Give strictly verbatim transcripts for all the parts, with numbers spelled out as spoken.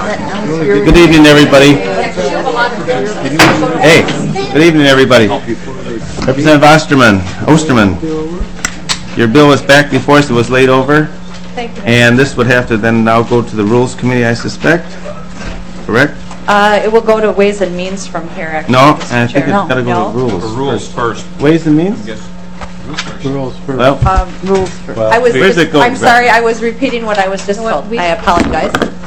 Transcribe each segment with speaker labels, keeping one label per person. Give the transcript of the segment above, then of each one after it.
Speaker 1: Good evening, everybody. Hey, good evening, everybody. Representative Osterman, Osterman, your bill is back before us. It was laid over.
Speaker 2: Thank you.
Speaker 1: And this would have to then now go to the Rules Committee, I suspect. Correct?
Speaker 2: Uh, it will go to Ways and Means from here, actually.
Speaker 1: No,
Speaker 2: Mister
Speaker 1: I think it's
Speaker 2: Chair.
Speaker 1: got to go
Speaker 2: No?
Speaker 1: to Rules.
Speaker 3: The rules first.
Speaker 1: Ways and Means?
Speaker 4: Rules first.
Speaker 1: Well,
Speaker 2: Um, rules first. I was
Speaker 1: Where's
Speaker 2: just,
Speaker 1: it going,
Speaker 2: I'm
Speaker 1: Brett?
Speaker 2: sorry, I was repeating what I was just told. I apologize.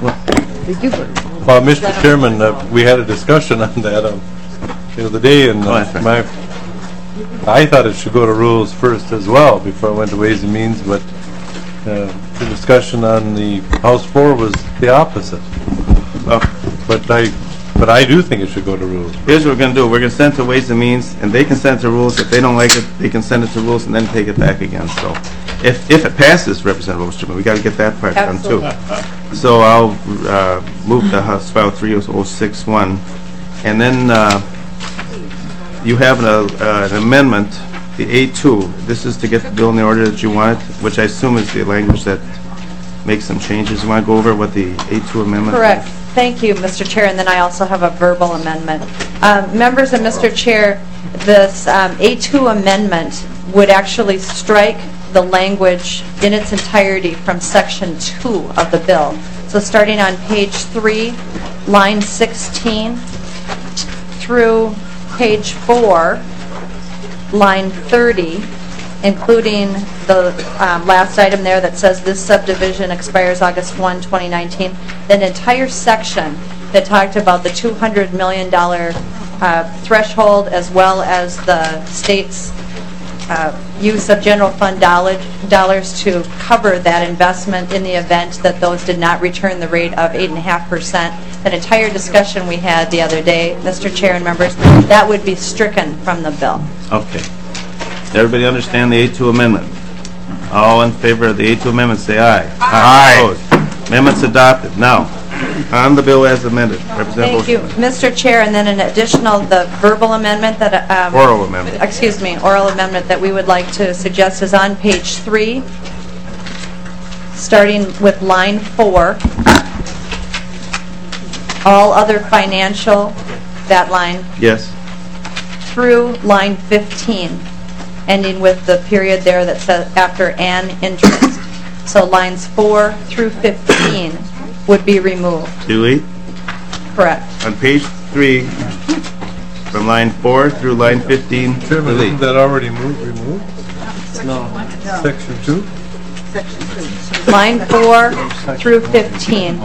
Speaker 4: Well, Mister Chairman, uh, we had a discussion on that um, the other day, and
Speaker 1: Oh,
Speaker 4: uh,
Speaker 1: that's right.
Speaker 4: my, I thought it should go to rules first as well before it went to Ways and Means, but uh, the discussion on the House floor was the opposite.
Speaker 1: well,
Speaker 4: But I, but I do think it should go to rules.
Speaker 1: here's what we're going to do. We're going to send it to Ways and Means, and they can send it to Rules. If they don't like it, they can send it to Rules and then take it back again. So, if if it passes, Representative Osterman, we got to get that part done too. So I'll uh, move to House File three oh six one, and then uh, you have an, uh, an amendment, the A two. This is to get the bill in the order that you want it, which I assume is the language that makes some changes. You want to go over what the A two amendment is?
Speaker 2: Correct. Thank you, Mister Chair, and then I also have a verbal amendment. Um, members and Mister Chair, this um, A two amendment would actually strike the language in its entirety from Section two of the bill. So starting on page three, line sixteen, through page four, line thirty, including the um, last item there that says this subdivision expires August first, twenty nineteen, an entire section that talked about the two hundred million dollars uh, threshold as well as the state's uh, use of general fund dollars, dollars to cover that investment in the event that those did not return the rate of eight point five percent. That entire discussion we had the other day, Mister Chair and members, that would be stricken from the bill.
Speaker 1: Okay. Does everybody understand the A two amendment? All in favor of the A two amendment, say aye. Aye. Opposed? Amendment's adopted. Now, on the bill as amended. Representative
Speaker 2: Thank you,
Speaker 1: Osterman.
Speaker 2: Mister Chair, and then an additional, the verbal amendment that, um,
Speaker 1: Oral amendment.
Speaker 2: excuse me, oral amendment that we would like to suggest is on page three, starting with line four. All other financial, that line,
Speaker 1: Yes.
Speaker 2: through line fifteen, ending with the period there that says after an interest. So lines four through fifteen would be removed.
Speaker 1: Delete.
Speaker 2: Correct.
Speaker 1: On page three, from line four through line fifteen,
Speaker 4: Chairman, isn't
Speaker 1: delete.
Speaker 4: that already moved, removed? No. Section two?
Speaker 2: Line four through fifteen.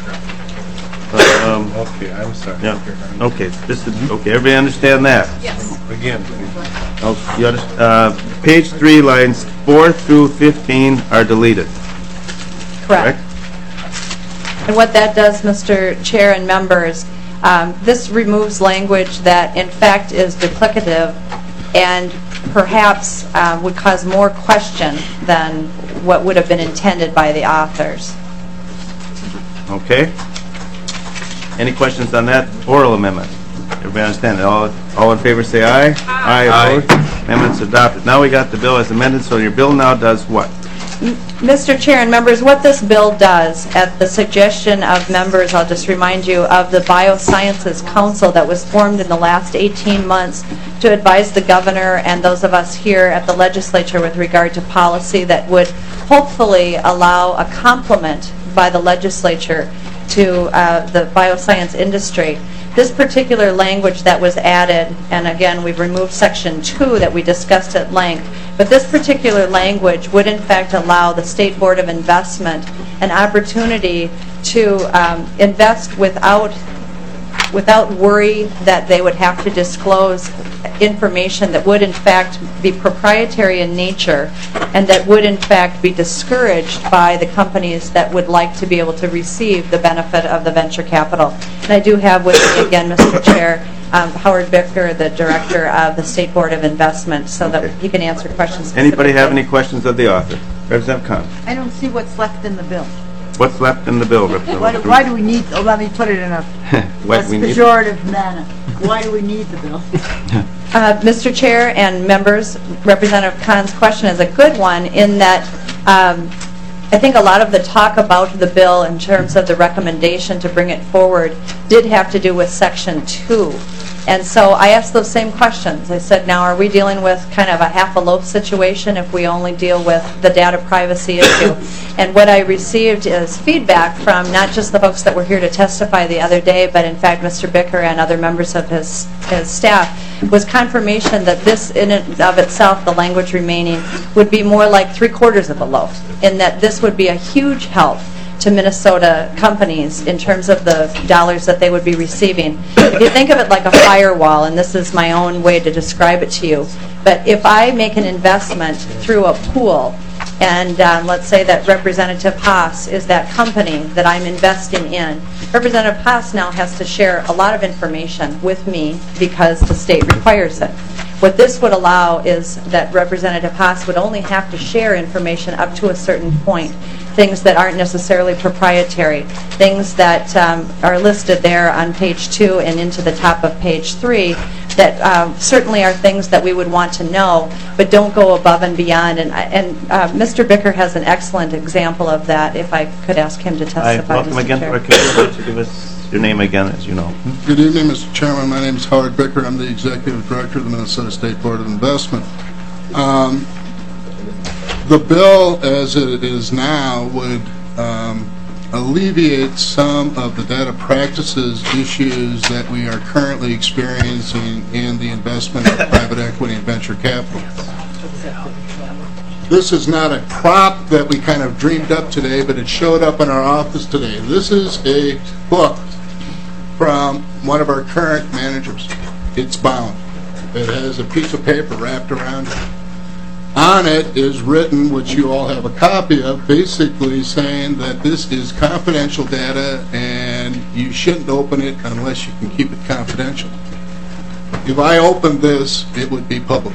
Speaker 1: Um,
Speaker 4: Okay, I'm sorry.
Speaker 1: yeah. Okay. This is okay. Everybody understand that?
Speaker 4: Again, please.
Speaker 1: Oh, you understand? Uh, page three, lines four through fifteen are deleted.
Speaker 2: Correct. And what that does, Mister Chair and members, um, this removes language that in fact is duplicative and perhaps uh, would cause more question than what would have been intended by the authors.
Speaker 1: Okay. Any questions on that oral amendment? Everybody understand it? All, all in favor say aye. Aye. Opposed? Amendment's adopted. Now we got the bill as amended, so your bill now does what?
Speaker 2: Mister Chair and members, what this bill does, at the suggestion of members, I'll just remind you of the Biosciences Council that was formed in the last eighteen months to advise the governor and those of us here at the legislature with regard to policy that would hopefully allow a complement by the legislature to uh, the bioscience industry. This particular language that was added, and again, we've removed section two that we discussed at length, but this particular language would in fact allow the State Board of Investment an opportunity to um, invest without without worry that they would have to disclose information that would in fact be proprietary in nature and that would in fact be discouraged by the companies that would like to be able to receive the benefit of the venture capital. And I do have with me again, Mister Chair, um, Howard Bicker, the Director of the State Board of Investment, so that he can answer questions.
Speaker 1: Anybody have any questions of the author? Representative Kahn.
Speaker 5: I don't see what's left in the bill.
Speaker 1: What's left in the bill, Representative?
Speaker 5: Why do, why do we need, oh, let me put it in a
Speaker 1: What
Speaker 5: less
Speaker 1: we need?
Speaker 5: pejorative manner. Why do we need the bill?
Speaker 2: Uh, Mister Chair and members, Representative Kahn's question is a good one in that um, I think a lot of the talk about the bill in terms of the recommendation to bring it forward did have to do with Section two. And so I asked those same questions. I said, now are we dealing with kind of a half a loaf situation if we only deal with the data privacy issue? And what I received is feedback from not just the folks that were here to testify the other day, but in fact Mister Bicker and other members of his, his staff, was confirmation that this in and of itself, the language remaining, would be more like three quarters of a loaf, in that this would be a huge help to Minnesota companies in terms of the dollars that they would be receiving. If you think of it like a firewall, and this is my own way to describe it to you, but if I make an investment through a pool, and um, let's say that Representative Haas is that company that I'm investing in, Representative Haas now has to share a lot of information with me because the state requires it. What this would allow is that Representative Haas would only have to share information up to a certain point, things that aren't necessarily proprietary, things that um, are listed there on page two and into the top of page three that um, certainly are things that we would want to know, but don't go above and beyond. And, and uh, Mister Bicker has an excellent example of that, if I could ask him to
Speaker 1: Hi,
Speaker 2: testify.
Speaker 1: welcome
Speaker 2: Mister
Speaker 1: again to
Speaker 2: Chair.
Speaker 1: our committee. Why don't you give us your name again, as you know.
Speaker 3: Good evening, Mister Chairman. My name is Howard Bicker. I'm the Executive Director of the Minnesota State Board of Investment. Um, the bill, as it is now, would um, alleviate some of the data practices issues that we are currently experiencing in the investment of private equity and venture capital. This is not a prop that we kind of dreamed up today, but it showed up in our office today. This is a book from one of our current managers. It's bound. It has a piece of paper wrapped around it. On it is written, which you all have a copy of, basically saying that this is confidential data and you shouldn't open it unless you can keep it confidential. If I opened this, it would be public.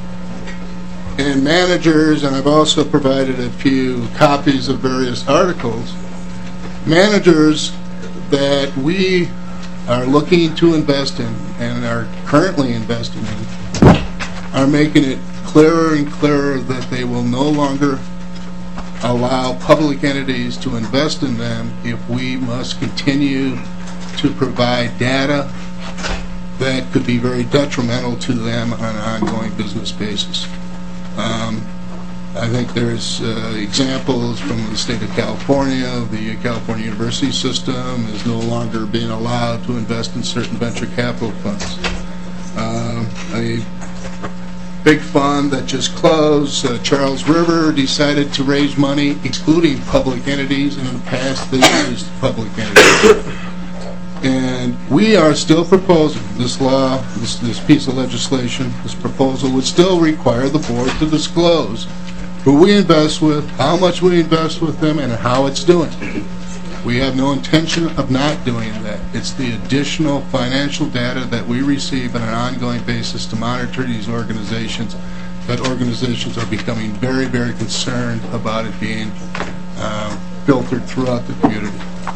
Speaker 3: And managers, and I've also provided a few copies of various articles, managers that we are looking to invest in and are currently investing in are making it clearer and clearer that they will no longer allow public entities to invest in them if we must continue to provide data that could be very detrimental to them on an ongoing business basis. Um, I think there's uh, examples from the state of California. The California University system is no longer being allowed to invest in certain venture capital funds. Um, a big fund that just closed, uh, Charles River, decided to raise money excluding public entities, and in the past they used public entities. And we are still proposing this law, this, this piece of legislation, this proposal would still require the board to disclose who we invest with, how much we invest with them, and how it's doing. We have no intention of not doing that. It's the additional financial data that we receive on an ongoing basis to monitor these organizations, that organizations are becoming very, very concerned about it being uh, filtered throughout the community.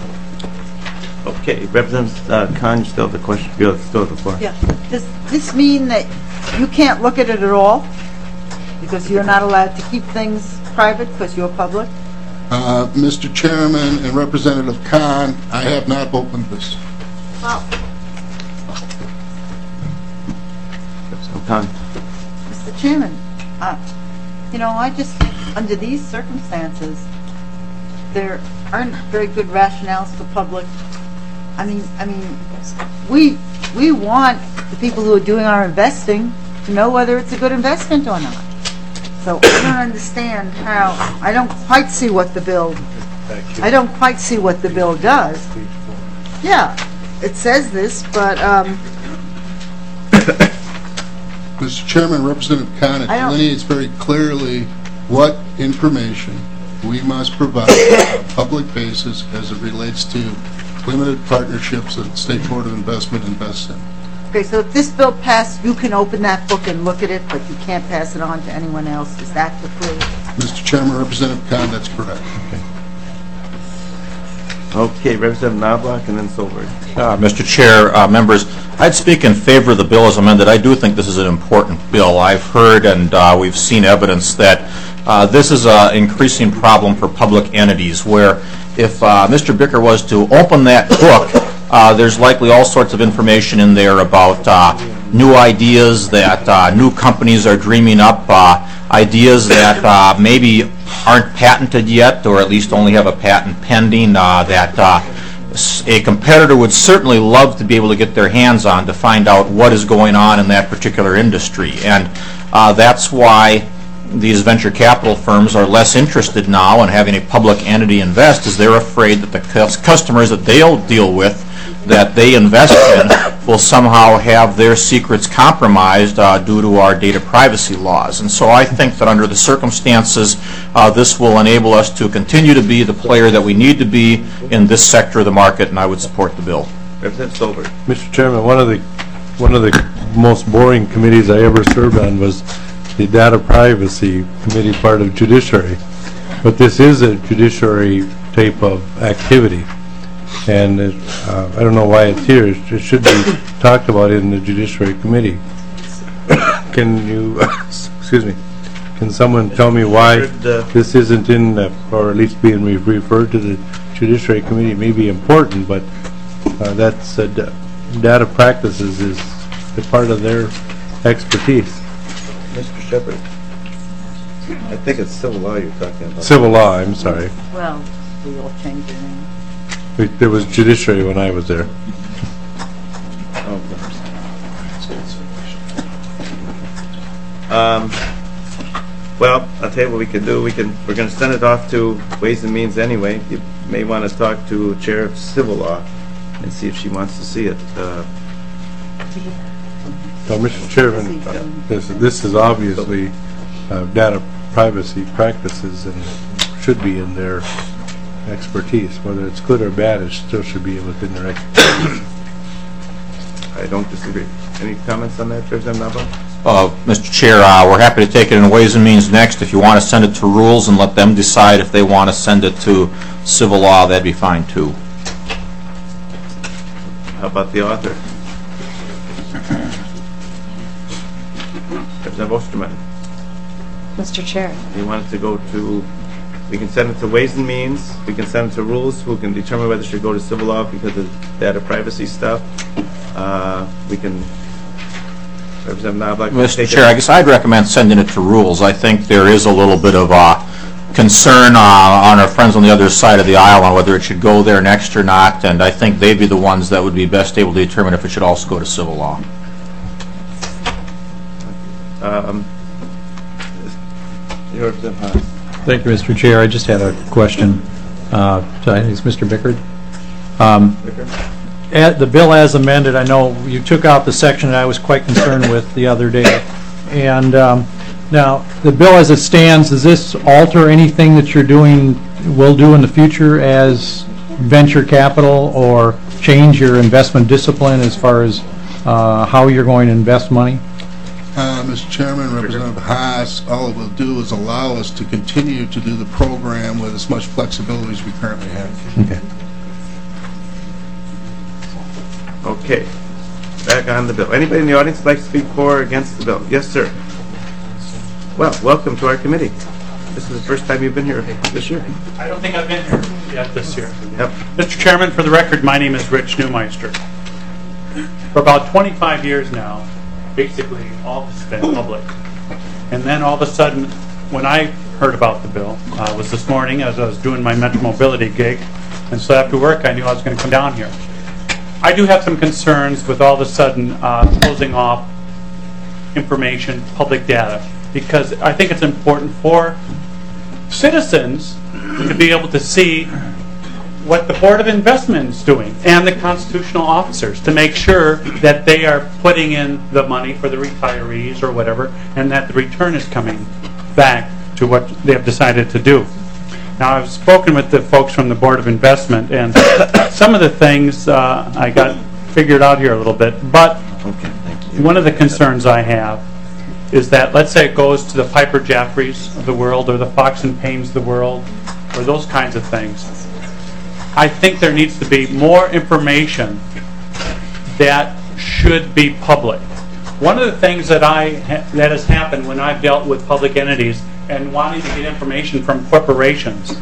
Speaker 1: Okay, Representative uh, Khan, you still have the question. You still have the floor.
Speaker 5: Yeah. Does this mean that you can't look at it at all? Because you're not allowed to keep things private because you're public?
Speaker 3: Uh, Mister Chairman and Representative Khan, I have not opened this.
Speaker 5: Well,
Speaker 1: Representative Khan.
Speaker 5: Mister Chairman, uh, you know, I just think under these circumstances, there aren't very good rationales for public. I mean, I mean, we we want the people who are doing our investing to know whether it's a good investment or not. So I don't understand how, I don't quite see what the bill, I don't quite see what the bill does. Yeah, it says this, but, um,
Speaker 3: Mister Chairman, Representative Khan, it
Speaker 5: I don't-
Speaker 3: delineates very clearly what information we must provide on a public basis as it relates to limited partnerships that the State Board of Investment invests in.
Speaker 5: okay, so if this bill passed, you can open that book and look at it, but you can't pass it on to anyone else. Is that the clue?
Speaker 3: Mister Chairman, Representative Khan, that's correct.
Speaker 1: Okay, Representative Knobloch and then Solberg.
Speaker 6: Uh, Mister Chair, uh, members, I'd speak in favor of the bill as amended. I do think this is an important bill. I've heard and uh, we've seen evidence that uh, this is an increasing problem for public entities where if uh, Mister Bicker was to open that book, uh, there's likely all sorts of information in there about uh, new ideas that uh, new companies are dreaming up, uh, ideas that uh, maybe aren't patented yet, or at least only have a patent pending, uh, that uh, a competitor would certainly love to be able to get their hands on to find out what is going on in that particular industry. And uh, that's why these venture capital firms are less interested now in having a public entity invest, as they're afraid that the cus- customers that they'll deal with, that they invest in, will somehow have their secrets compromised uh, due to our data privacy laws. And so I think that under the circumstances, uh, this will enable us to continue to be the player that we need to be in this sector of the market, and I would support the bill.
Speaker 1: Representative Solberg.
Speaker 4: Mister Chairman, one of the one of the most boring committees I ever served on was the Data Privacy Committee, part of Judiciary. But this is a judiciary type of activity. And it, uh, I don't know why it's here. It should be talked about in the Judiciary Committee. Can you, excuse me, can someone tell me why this isn't in, the, or at least being re referred to the Judiciary Committee? It may be important, but uh, that's uh, data practices is a part of their expertise.
Speaker 1: Mister Shepard. I think it's civil law you're talking about.
Speaker 4: Civil law, I'm sorry.
Speaker 5: Well, we all changed the name.
Speaker 4: We, there was Judiciary when I was there.
Speaker 1: Um, well, I'll tell you what we can do. We can. We're going to send it off to Ways and Means anyway. You may want to talk to Chair of Civil Law and see if she wants to see it. Uh,
Speaker 4: So, Mister Chairman, uh, this, this is obviously uh, data privacy practices and should be in their expertise. Whether it's good or bad, it still should be within their expertise.
Speaker 1: I don't disagree. Any comments on that, Representative Nava?
Speaker 6: Uh, Mister Chair, uh, we're happy to take it in Ways and Means next. If you want to send it to Rules and let them decide if they want to send it to Civil Law, that'd be fine too.
Speaker 1: How about the author? Representative Osterman.
Speaker 2: Mister Chair.
Speaker 1: You want it to go to, we can send it to Ways and Means, we can send it to Rules, who can determine whether it should go to Civil Law because of data privacy stuff. Uh, we can, Representative Knobloch.
Speaker 6: Mister Chair, I guess I'd recommend sending it to Rules. I think there is a little bit of uh, concern uh, on our friends on the other side of the aisle on whether it should go there next or not, and I think they'd be the ones that would be best able to determine if it should also go to Civil Law.
Speaker 1: Um, Representative Haas.
Speaker 7: Thank you, Mister Chair. I just had a question. Uh, to, I think it's Mister Bickard. Um, at the bill as amended, I know you took out the section that I was quite concerned with the other day. And um, now, the bill as it stands, does this alter anything that you're doing, will do in the future as venture capital, or change your investment discipline as far as uh, how you're going to invest money?
Speaker 3: Uh, Mister Chairman, Representative Haas, all it will do is allow us to continue to do the program with as much flexibility as we currently have.
Speaker 7: Okay.
Speaker 1: Okay. Back on the bill. Anybody in the audience would like to speak for or against the bill? Yes, sir. Well, welcome to our committee. This is the first time you've been here this year.
Speaker 8: I don't think I've been here yet this year.
Speaker 1: Yep.
Speaker 8: Mister Chairman, for the record, my name is Rich Neumeister. For about twenty-five years now, basically all this has been public. And then all of a sudden, when I heard about the bill, uh, was this morning as I was doing my Metro Mobility gig, and so after work I knew I was going to come down here. I do have some concerns with all of a sudden uh, closing off information, public data, because I think it's important for citizens to be able to see what the Board of Investment is doing and the constitutional officers to make sure that they are putting in the money for the retirees or whatever, and that the return is coming back to what they have decided to do. Now, I've spoken with the folks from the Board of Investment, and some of the things uh, I got figured out here a little bit, but
Speaker 1: Okay, thank you.
Speaker 8: one of the concerns I have is that, let's say it goes to the Piper Jaffrays of the world, or the Fox and Paynes of the world, or those kinds of things. I think there needs to be more information that should be public. One of the things that I ha that has happened when I've dealt with public entities and wanting to get information from corporations,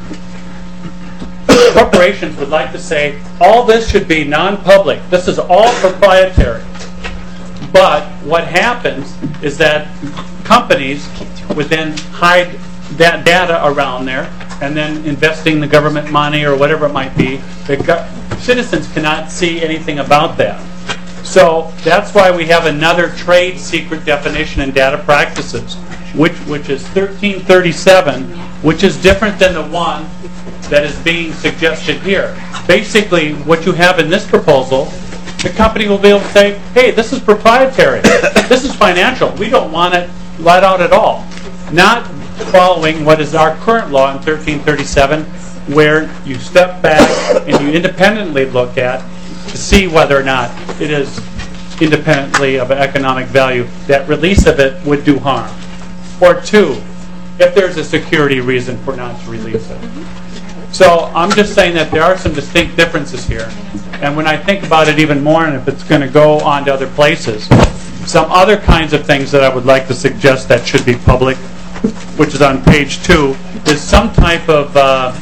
Speaker 8: corporations would like to say, all this should be non-public. This is all proprietary. But what happens is that companies would then hide that data around there, and then investing the government money or whatever it might be, the citizens cannot see anything about that. So that's why we have another trade secret definition in data practices, which which is thirteen thirty-seven, which is different than the one that is being suggested here. Basically, what you have in this proposal, the company will be able to say, hey, this is proprietary, this is financial, we don't want it let out at all. Not following what is our current law in thirteen thirty-seven, where you step back and you independently look at to see whether or not it is independently of economic value, that release of it would do harm. Or two, if there's a security reason for not to release it. So I'm just saying that there are some distinct differences here. And when I think about it even more, and if it's going to go on to other places, some other kinds of things that I would like to suggest that should be public, which is on page two, is some type of uh,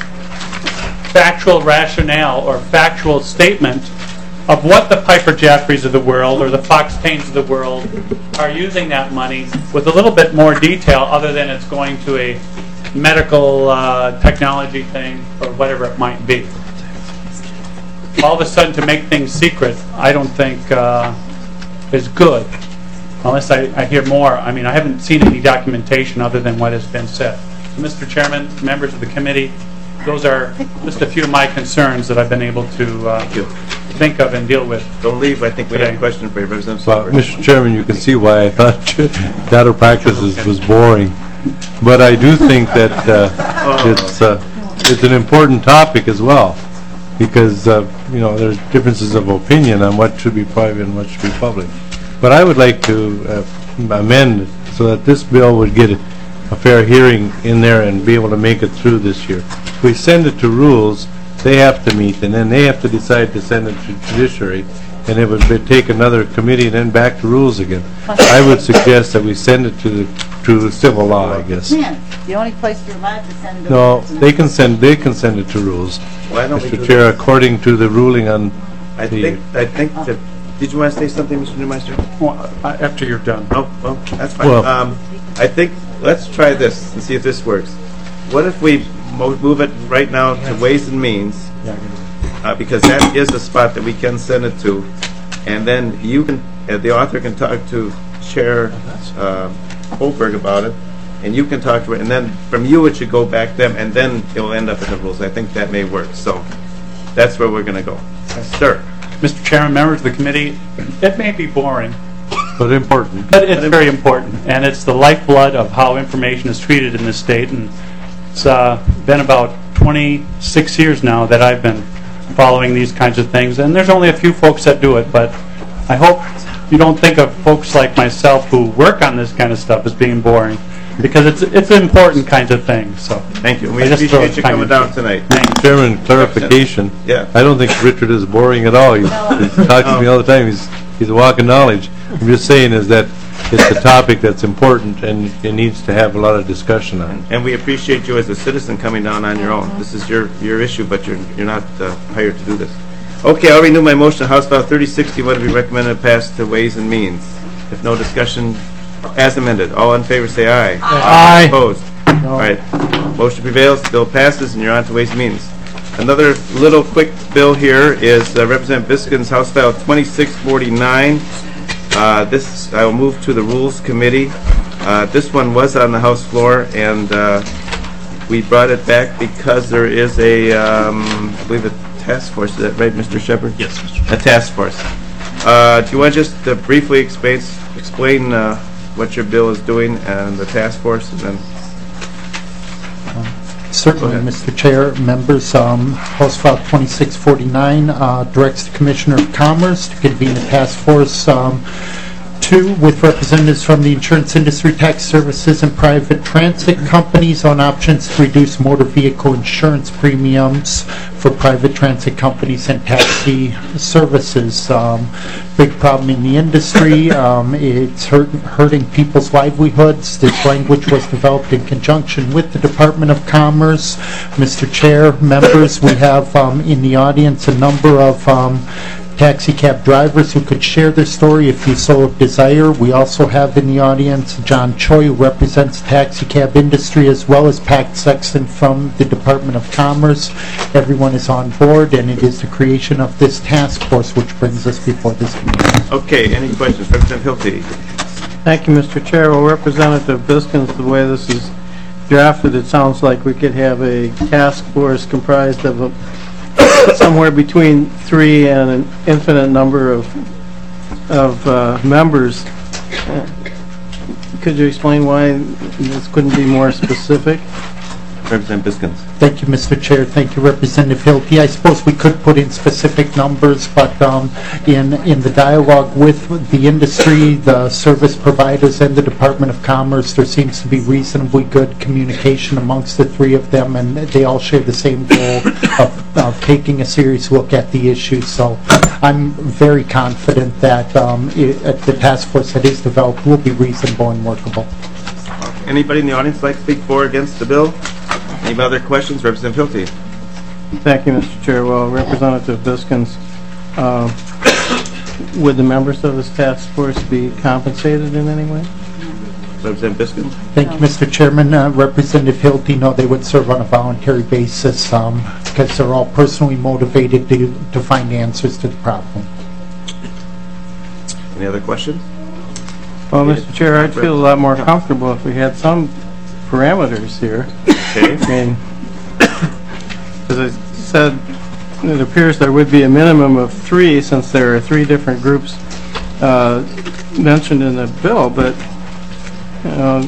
Speaker 8: factual rationale or factual statement of what the Piper Jaffrays of the world or the Fox Paines of the world are using that money with a little bit more detail, other than it's going to a medical uh, technology thing or whatever it might be. All of a sudden, to make things secret, I don't think uh, is good, unless I, I hear more. I mean, I haven't seen any documentation other than what has been said. Mister Chairman, members of the committee, those are just a few of my concerns that I've been able to uh, think of and deal with.
Speaker 1: Don't leave. I think we
Speaker 8: today.
Speaker 1: have a question for you, Representative
Speaker 4: Well,
Speaker 1: Silver.
Speaker 4: Mister Chairman, you can see why I thought data practices was boring. But I do think that uh, it's uh, it's an important topic as well, because uh, you know, there's differences of opinion on what should be private and what should be public. But I would like to uh, amend so that this bill would get a, a fair hearing in there and be able to make it through this year. If we send it to rules, they have to meet, and then they have to decide to send it to judiciary, and it would be, take another committee and then back to rules again. I would suggest that we send it to the to civil law, I guess.
Speaker 5: Can. The only place you're allowed to send it
Speaker 4: No,
Speaker 5: is in
Speaker 4: they
Speaker 5: the-
Speaker 4: can send they can send it to rules,
Speaker 1: Why don't we
Speaker 4: Mister
Speaker 1: do
Speaker 4: Chair,
Speaker 1: this?
Speaker 4: according to the ruling on
Speaker 1: I
Speaker 4: the.
Speaker 1: think, I think that, did you want to say something, Mister Newmeister?
Speaker 8: Well, uh, after you're done.
Speaker 1: Oh, well, that's fine.
Speaker 4: Well-
Speaker 1: Um, I think, let's try this and see if this works. What if we mo- move it right now to Ways and Means, uh, because that is a spot that we can send it to, and then you can, uh, the author can talk to Chair uh, Holberg about it, and you can talk to it, and then from you it should go back them, and then it will end up in the rules. I think that may work. So that's where we're going to go. Sir.
Speaker 8: Mister Chairman, members of the committee, it may be boring,
Speaker 4: But important.
Speaker 8: but it's very important, and it's the lifeblood of how information is treated in this state. And it's uh, been about twenty-six years now that I've been following these kinds of things, and there's only a few folks that do it, but I hope you don't think of folks like myself who work on this kind of stuff as being boring, because it's it's important kinds of things. So
Speaker 1: Thank you. We
Speaker 8: I just throw
Speaker 1: appreciate you
Speaker 8: time
Speaker 1: coming
Speaker 8: into
Speaker 1: down
Speaker 8: it.
Speaker 1: tonight.
Speaker 8: Thank you.
Speaker 4: Chairman, clarification.
Speaker 1: Yeah.
Speaker 4: I don't think Richard is boring at all. He, he talks to me all the time. He's he's a walking knowledge. I'm just saying is that it's a topic that's important and it needs to have a lot of discussion on.
Speaker 1: And we appreciate you as a citizen coming down on your own. This is your your issue, but you're you're not uh, hired to do this. Okay, I'll renew my motion. House File thirty sixty-one to be recommended pass to Ways and Means. If no discussion, as amended. All in favor say aye.
Speaker 7: Aye.
Speaker 1: Opposed? All right. Motion prevails. Bill passes, and you're on to Ways and Means. Another little quick bill here is uh, Representative Biskin's House File twenty-six forty-nine. Uh, this I will move to the Rules Committee. Uh, this one was on the House floor, and uh, we brought it back because there is a, um, I believe, a task force. Is that right, Mister Shepard?
Speaker 6: Yes, Mister Chairman.
Speaker 1: A task force. Uh, do you want to just uh, briefly explain explain uh, what your bill is doing and the task force, and then?
Speaker 9: Certainly, Mister Chair, members, um, House File twenty-six forty-nine uh, directs the Commissioner of Commerce to convene a task force um, to two, with representatives from the insurance industry, tax services, and private transit companies on options to reduce motor vehicle insurance premiums for private transit companies and taxi services. Um, big problem in the industry. Um, it's hurt, hurting people's livelihoods. This language was developed in conjunction with the Department of Commerce. Mister Chair, members, we have um, in the audience a number of um, taxi cab drivers who could share their story if you so desire. We also have in the audience John Choi, who represents the taxi cab industry, as well as Pat Sexton from the Department of Commerce. Everyone is on board, and it is the creation of this task force which brings us before this meeting.
Speaker 1: Okay, any questions? Representative Hilty.
Speaker 10: Thank you, Mister Chair. Well, Representative Biskins, the way this is drafted, it sounds like we could have a task force comprised of a somewhere between three and an infinite number of of uh, members. Uh, could you explain why this couldn't be more specific?
Speaker 1: Representative Biskins.
Speaker 9: Thank you, Mister Chair. Thank you, Representative Hilty. I suppose we could put in specific numbers, but um, in in the dialogue with the industry, the service providers, and the Department of Commerce, there seems to be reasonably good communication amongst the three of them, and they all share the same goal of, of taking a serious look at the issue. So I'm very confident that um, it, the task force that is developed will be reasonable and workable.
Speaker 1: Anybody in the audience like to speak for or against the bill? Any other questions? Representative Hilty.
Speaker 10: Thank you, Mister Chair. Well, Representative Biskins, uh, would the members of this task force be compensated in any way?
Speaker 1: Representative Biskins.
Speaker 9: Thank you, Mister Chairman. Uh, Representative Hilty, no, they would serve on a voluntary basis um, because they're all personally motivated to, to find answers to the problem.
Speaker 1: Any other questions?
Speaker 10: Well, Mister Chair, I'd feel a lot more comfortable if we had some parameters here.
Speaker 1: Okay.
Speaker 10: I mean, as I said, it appears there would be a minimum of three, since there are three different groups uh, mentioned in the bill, but uh,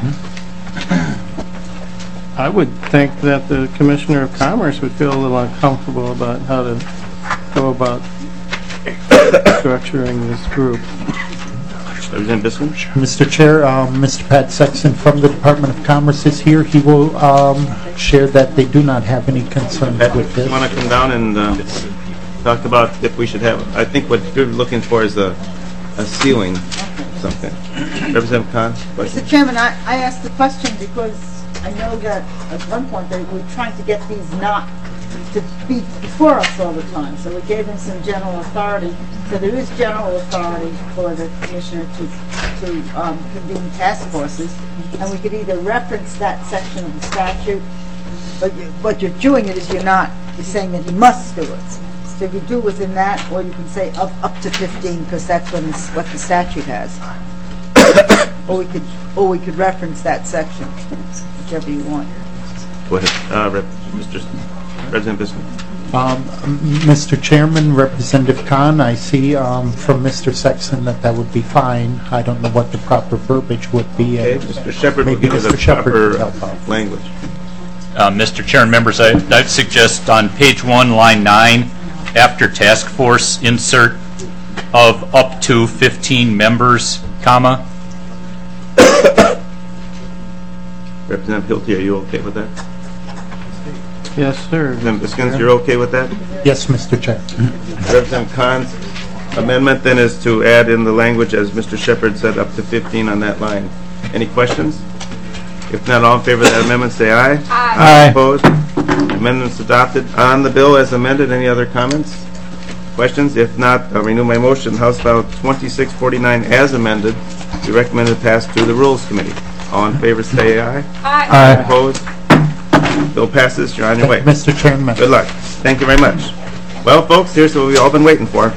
Speaker 10: I would think that the Commissioner of Commerce would feel a little uncomfortable about how to go about structuring this group.
Speaker 1: Representative Biskins.
Speaker 9: Mister Chair, um, Mister Pat Sexton from the Department of Commerce is here. He will um, share that they do not have any concerns
Speaker 1: Pat,
Speaker 9: with this.
Speaker 1: you want to come down and uh, talk about if we should have, I think what you're looking for is a, a ceiling something. Representative Khan,
Speaker 5: Mister
Speaker 1: question?
Speaker 5: Chairman, I, I asked the question because I know that at one point they were trying to get these not to be before us all the time. So we gave them some general authority. So there is general authority for the commissioner to, to um, convene task forces. And we could either reference that section of the statute, but you, what you're doing it is you're not, you're saying that he must do it. So you do within that, or you can say up, up to fifteen, because that's when this, what the statute has. Or we could, or we could reference that section, whichever you want.
Speaker 1: Go ahead, uh, Rep, Mister Representative Biskins.
Speaker 9: Um, Mister Chairman, Representative Khan, I see um, from Mister Sexton that that would be fine. I don't know what the proper verbiage would be.
Speaker 1: Okay,
Speaker 9: and
Speaker 1: Mister Shepard will
Speaker 9: maybe
Speaker 1: give us
Speaker 9: Mister
Speaker 1: a
Speaker 9: Shepard
Speaker 1: proper
Speaker 9: could help out.
Speaker 1: language.
Speaker 11: Uh, Mister Chair and members, I, I'd suggest on page one, line nine, after task force, insert of up to fifteen members, comma.
Speaker 1: Representative Hilty, are you okay with that?
Speaker 10: Yes, sir.
Speaker 1: Representative Biskins, you're okay with that?
Speaker 9: Yes, Mister Chair.
Speaker 1: Representative Khan's amendment then is to add in the language, as Mister Shepard said, up to fifteen on that line. Any questions? If not, all in favor of that amendment, say aye. Aye.
Speaker 9: Aye.
Speaker 1: Opposed? Amendment's adopted. On the bill as amended, any other comments? Questions? If not, I'll renew my motion. House Bill twenty-six forty-nine as amended, be recommended to pass through the Rules Committee. All in favor, say aye.
Speaker 9: Aye.
Speaker 1: Opposed? Bill passes. You're on your way.
Speaker 9: Mister Chairman.
Speaker 1: Good luck. Thank you very much. Well, folks, here's what we've all been waiting for.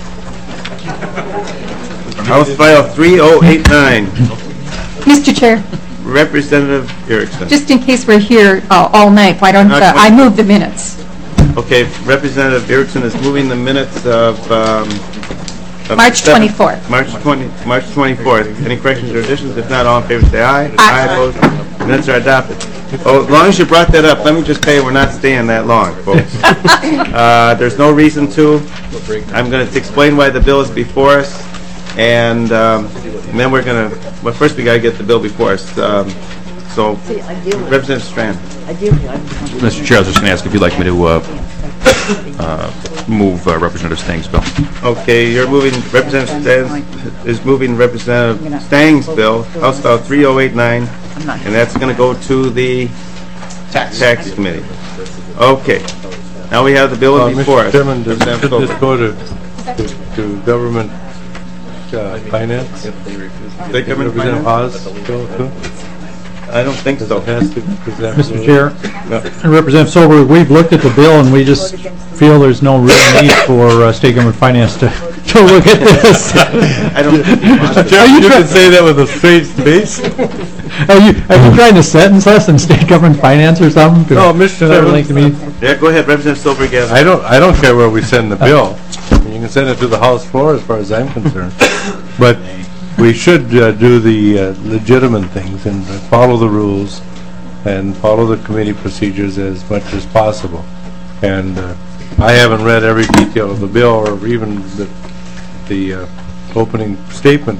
Speaker 1: House File three oh eight nine.
Speaker 12: Mister Chair,
Speaker 1: Representative Erickson.
Speaker 12: just in case we're here uh, all night, why don't uh, I move the minutes?
Speaker 1: Okay, Representative Erickson is moving the minutes of... Um, of
Speaker 12: March
Speaker 1: seven-
Speaker 12: twenty-fourth.
Speaker 1: March twenty, March twenty-fourth. Any corrections or additions? If not, all in favor say aye.
Speaker 12: Aye.
Speaker 1: Opposed? Minutes are adopted. Oh, as long as you brought that up, let me just tell you we're not staying that long, folks. uh, there's no reason to. I'm going to explain why the bill is before us. And um, and then we're going to, well, first we got to get the bill before us. Um, So, Representative Strand.
Speaker 6: Mister Chair, I was just going to ask if you'd like me to uh, uh, move uh, Representative Stang's bill.
Speaker 1: Okay, you're moving, Representative Stang is moving Representative Stang's bill, House Bill three oh eight nine, and that's going to go to the Tax Tax Committee. Okay, now we have the bill
Speaker 4: Uh,
Speaker 1: before
Speaker 4: Mister
Speaker 1: us.
Speaker 4: Chairman, does
Speaker 1: Representative
Speaker 4: should this
Speaker 1: Stover.
Speaker 4: go to, to- to government uh, finance?
Speaker 1: The government
Speaker 4: Representative
Speaker 1: finance?
Speaker 4: Haas bill too?
Speaker 1: I don't think so.
Speaker 4: Has to- does that-
Speaker 7: Mister Chair, and Representative Silver, we've looked at the bill and we just feel there's no real need for uh, state government finance to, to look at this.
Speaker 1: I don't think you want to.
Speaker 4: Chairman, you can say that with a straight face.
Speaker 7: Are you, are you trying to sentence us in state government finance or something?
Speaker 4: No, Mister
Speaker 7: Another
Speaker 4: Chairman.
Speaker 7: length of meeting?
Speaker 1: Yeah, go ahead, Representative Silver.
Speaker 4: I don't, I don't care where we send the bill. You can send it to the House floor as far as I'm concerned. But we should uh, do the uh, legitimate things and follow the rules and follow the committee procedures as much as possible. And uh, I haven't read every detail of the bill or even the, the uh, opening statement,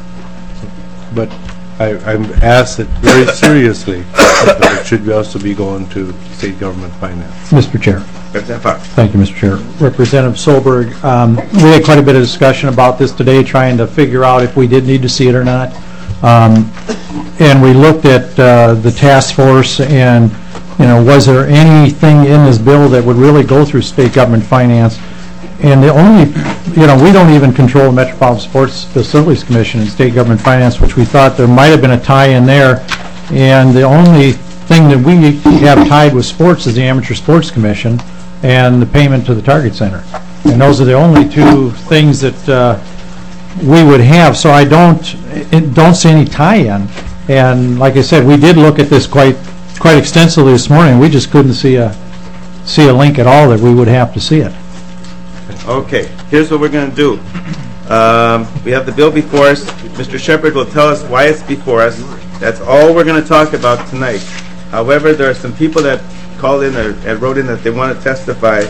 Speaker 4: but I, I'm asked it very seriously that it should also be going to state government finance.
Speaker 7: Mister Chair.
Speaker 1: Representative Fox.
Speaker 7: Thank you, Mister Chair. Representative Solberg, um, we had quite a bit of discussion about this today, trying to figure out if we did need to see it or not. Um, and we looked at uh, the task force and, you know, was there anything in this bill that would really go through state government finance? And the only, you know, we don't even control the Metropolitan Sports Facilities Commission and state government finance, which we thought there might have been a tie in there. And the only thing that we have tied with sports is the Amateur Sports Commission and the payment to the Target Center. And those are the only two things that uh, we would have. So I don't it, don't see any tie-in. And like I said, we did look at this quite quite extensively this morning. We just couldn't see a see a link at all that we would have to see it.
Speaker 1: Okay, here's what we're going to do. Um, we have the bill before us. Mister Shepard will tell us why it's before us. That's all we're going to talk about tonight. However, there are some people that called in or, and wrote in that they want to testify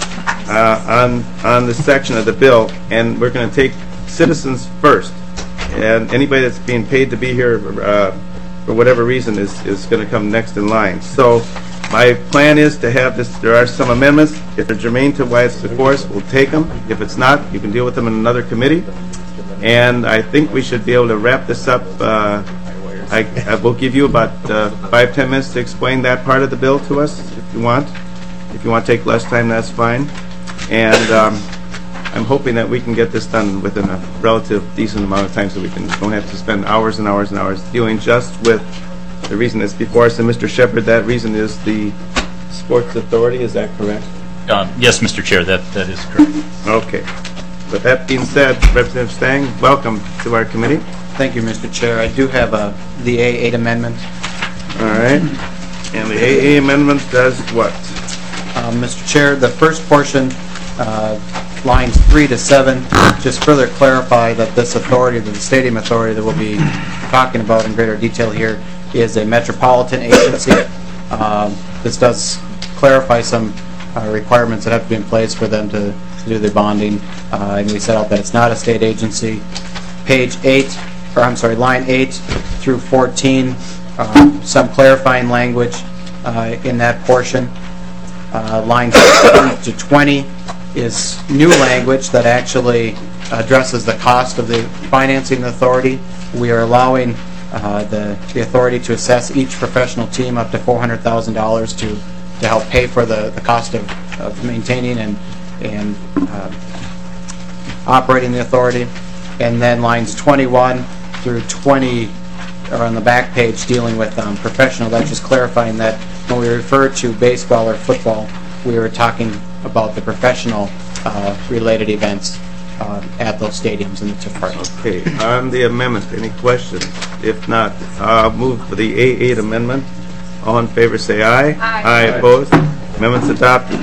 Speaker 1: uh, on on this section of the bill, and we're going to take citizens first. And anybody that's being paid to be here uh, for whatever reason is, is going to come next in line. So my plan is to have this, there are some amendments. If they're germane to why it's before us, we'll take them. If it's not, you can deal with them in another committee. And I think we should be able to wrap this up. Uh, I, I will give you about uh, five, ten minutes to explain that part of the bill to us, if you want. If you want to take less time, that's fine. And um, I'm hoping that we can get this done within a relative decent amount of time so we can don't have to spend hours and hours and hours dealing just with the reason that's before us. And Mister Shepard, that reason is the Sports Authority, is that correct?
Speaker 11: Um, Yes, Mister Chair, that that is correct.
Speaker 1: Okay. With that being said, Representative Stang, welcome to our committee.
Speaker 13: Thank you, Mister Chair. I do have a, the A eight amendment.
Speaker 1: All right. And the A A amendment does what?
Speaker 13: Uh, Mister Chair, the first portion, uh, lines three to seven, just further clarify that this authority, the stadium authority that we'll be talking about in greater detail here, is a metropolitan agency. Um, this does clarify some uh, requirements that have to be in place for them to, to do their bonding, uh, and we set out that it's not a state agency. Page eight, or I'm sorry, line eight through fourteen, uh, some clarifying language uh, in that portion. Uh, line fifteen to twenty is new language that actually addresses the cost of the financing authority. We are allowing uh, the, the authority to assess each professional team up to four hundred thousand dollars to, to help pay for the, the cost of, of maintaining and, and uh, operating the authority. And then lines twenty-one through twenty are on the back page dealing with um, professional. That's just clarifying that when we refer to baseball or football, we were talking about the professional uh, related events uh, at those stadiums in the T I F parks.
Speaker 1: Okay. On the amendment, any questions? If not, I'll move for the A eight amendment. All in favor say aye.
Speaker 12: Aye.
Speaker 1: Aye opposed. Amendment's adopted.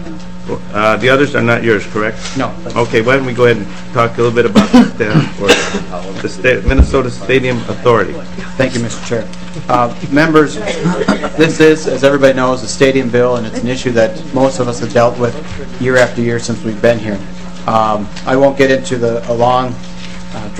Speaker 1: Uh, the others are not yours, correct?
Speaker 13: No.
Speaker 1: Okay, why don't we go ahead and talk a little bit about the, sta- the sta- Minnesota Stadium Authority.
Speaker 13: Thank you, Mister Chair. Uh, members, this is, as everybody knows, a stadium bill, and it's an issue that most of us have dealt with year after year since we've been here. Um, I won't get into the a long, uh,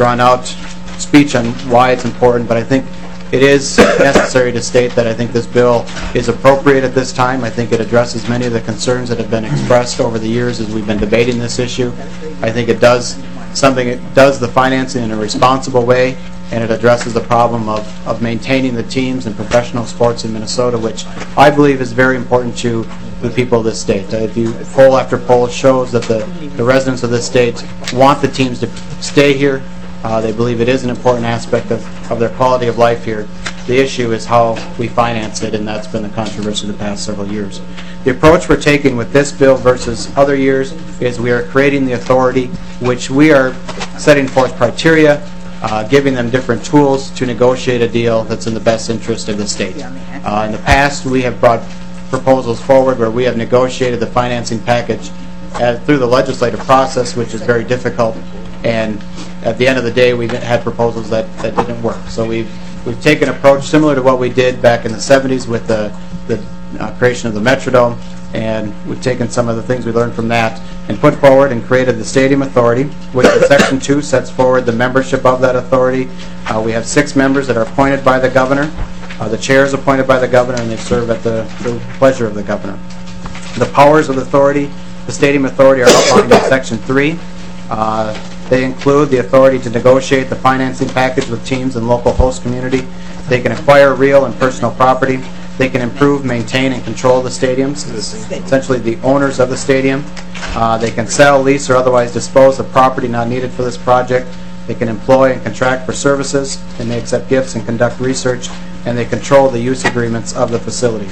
Speaker 13: drawn-out speech on why it's important, but I think it is necessary to state that I think this bill is appropriate at this time. I think it addresses many of the concerns that have been expressed over the years as we've been debating this issue. I think it does something, it does the financing in a responsible way, and it addresses the problem of, of maintaining the teams and professional sports in Minnesota, which I believe is very important to the people of this state. Uh, if you poll after poll shows that the, the residents of this state want the teams to stay here. Uh, they believe it is an important aspect of, of their quality of life here. The issue is how we finance it, and that's been the controversy the past several years. The approach we're taking with this bill versus other years is we are creating the authority, which we are setting forth criteria, uh, giving them different tools to negotiate a deal that's in the best interest of the state. Uh, in the past, we have brought proposals forward where we have negotiated the financing package uh, through the legislative process, which is very difficult, and at the end of the day, we've had proposals that, that didn't work. So we've we've taken an approach similar to what we did back in the seventies with the, the uh, creation of the Metrodome, and we've taken some of the things we learned from that and put forward and created the Stadium Authority, which in Section two sets forward the membership of that authority. Uh, we have six members that are appointed by the governor. Uh, the chair is appointed by the governor, and they serve at the, the pleasure of the governor. The powers of the authority, the Stadium Authority, are outlined in Section three. Uh, They include the authority to negotiate the financing package with teams and local host community. They can acquire real and personal property. They can improve, maintain, and control the stadiums, essentially the owners of the stadium. Uh, they can sell, lease, or otherwise dispose of property not needed for this project. They can employ and contract for services. They may accept gifts and conduct research, and they control the use agreements of the facility.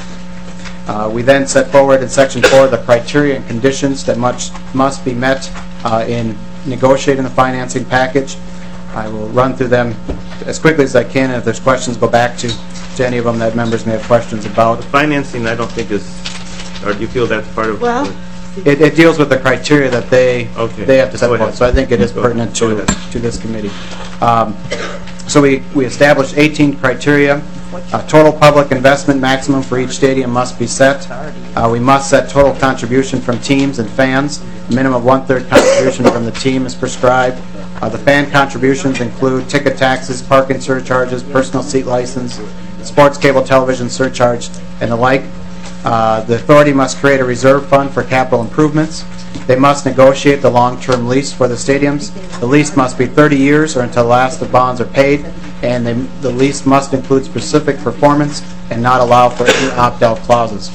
Speaker 13: Uh, we then set forward in Section four the criteria and conditions that much must be met uh, in negotiating the financing package. I will run through them as quickly as I can, and if there's questions, go back to, to any of them that members may have questions about.
Speaker 1: The financing, I don't think is, or do you feel that's part of?
Speaker 5: Well,
Speaker 13: It, it deals with the criteria that they
Speaker 1: Okay.
Speaker 13: they have to set
Speaker 1: Go
Speaker 13: forth,
Speaker 1: ahead.
Speaker 13: so I think it is
Speaker 1: Go-
Speaker 13: pertinent
Speaker 1: go
Speaker 13: to,
Speaker 1: ahead.
Speaker 13: to this committee. Um, So we, we established eighteen criteria. Uh, Total public investment maximum for each stadium must be set. Uh, We must set total contribution from teams and fans. Minimum of one-third contribution from the team is prescribed. Uh, The fan contributions include ticket taxes, parking surcharges, personal seat license, sports cable television surcharge, and the like. Uh, The authority must create a reserve fund for capital improvements. They must negotiate the long-term lease for the stadiums. The lease must be thirty years or until the last of the bonds are paid, and they, the lease must include specific performance and not allow for any opt-out clauses.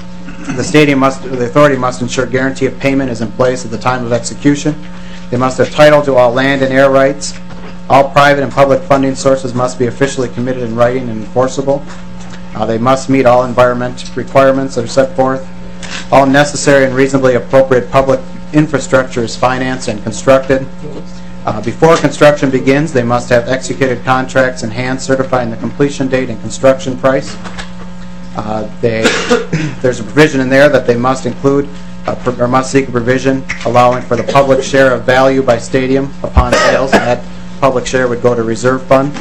Speaker 13: The stadium must, the authority must ensure guarantee of payment is in place at the time of execution. They must have title to all land and air rights. All private and public funding sources must be officially committed in writing and enforceable. Uh, they must meet all environment requirements that are set forth. All necessary and reasonably appropriate public infrastructure is financed and constructed. Uh, before construction begins, they must have executed contracts in hand certifying the completion date and construction price. Uh, they, there's a provision in there that they must include uh, or must seek a provision allowing for the public share of value by stadium upon sales, and that public share would go to reserve fund.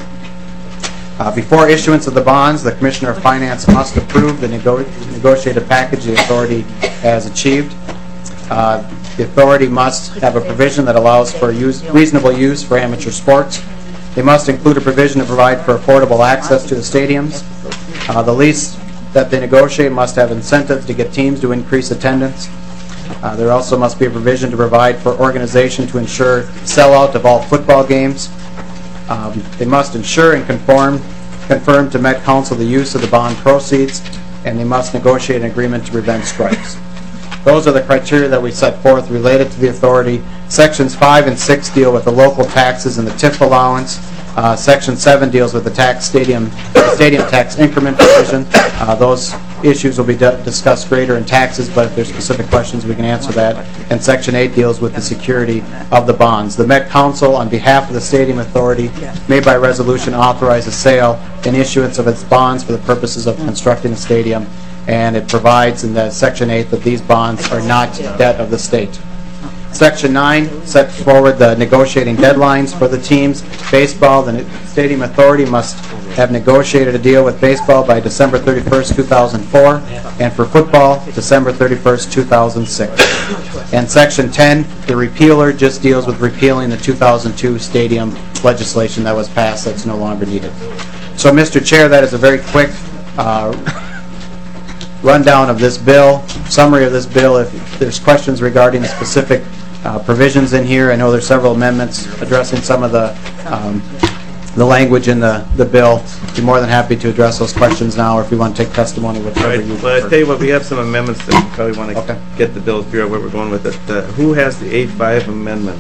Speaker 13: Uh, Before issuance of the bonds, the Commissioner of Finance must approve the nego- negotiated package the authority has achieved. Uh, The authority must have a provision that allows for use, reasonable use for amateur sports. They must include a provision to provide for affordable access to the stadiums. Uh, The lease that they negotiate must have incentives to get teams to increase attendance. Uh, There also must be a provision to provide for organization to ensure sellout of all football games. Um, They must ensure and conform, confirm to Met Council the use of the bond proceeds, and they must negotiate an agreement to prevent strikes. Those are the criteria that we set forth related to the authority. Sections five and six deal with the local taxes and the T I F allowance. Uh, Section seven deals with the tax stadium, stadium tax increment provision. Uh, Those issues will be di- discussed greater in taxes, but if there's specific questions, we can answer that. And Section eight deals with the security of the bonds. The Met Council, on behalf of the Stadium Authority, may by resolution authorize a sale and issuance of its bonds for the purposes of constructing a stadium, and it provides in the Section eight that these bonds are not debt of the state. Section nine sets forward the negotiating deadlines for the teams. Baseball, the Stadium Authority must have negotiated a deal with baseball by December thirty-first, two thousand four, and for football, December thirty-first, two thousand six. And Section ten, the repealer, just deals with repealing the two thousand two Stadium legislation that was passed that's no longer needed. So, Mister Chair, that is a very quick uh, rundown of this bill, summary of this bill. If there's questions regarding the specific uh, provisions in here, I know there's several amendments addressing some of the um, the language in the, the bill. Be more than happy to address those questions now, or if you want to take testimony, whichever
Speaker 1: Right.
Speaker 13: you
Speaker 1: Well, I
Speaker 13: prefer.
Speaker 1: tell you what, we have some amendments that we probably want to
Speaker 13: Okay.
Speaker 1: get the bill, figure out where we're going with it. Uh, Who has the eight five amendment?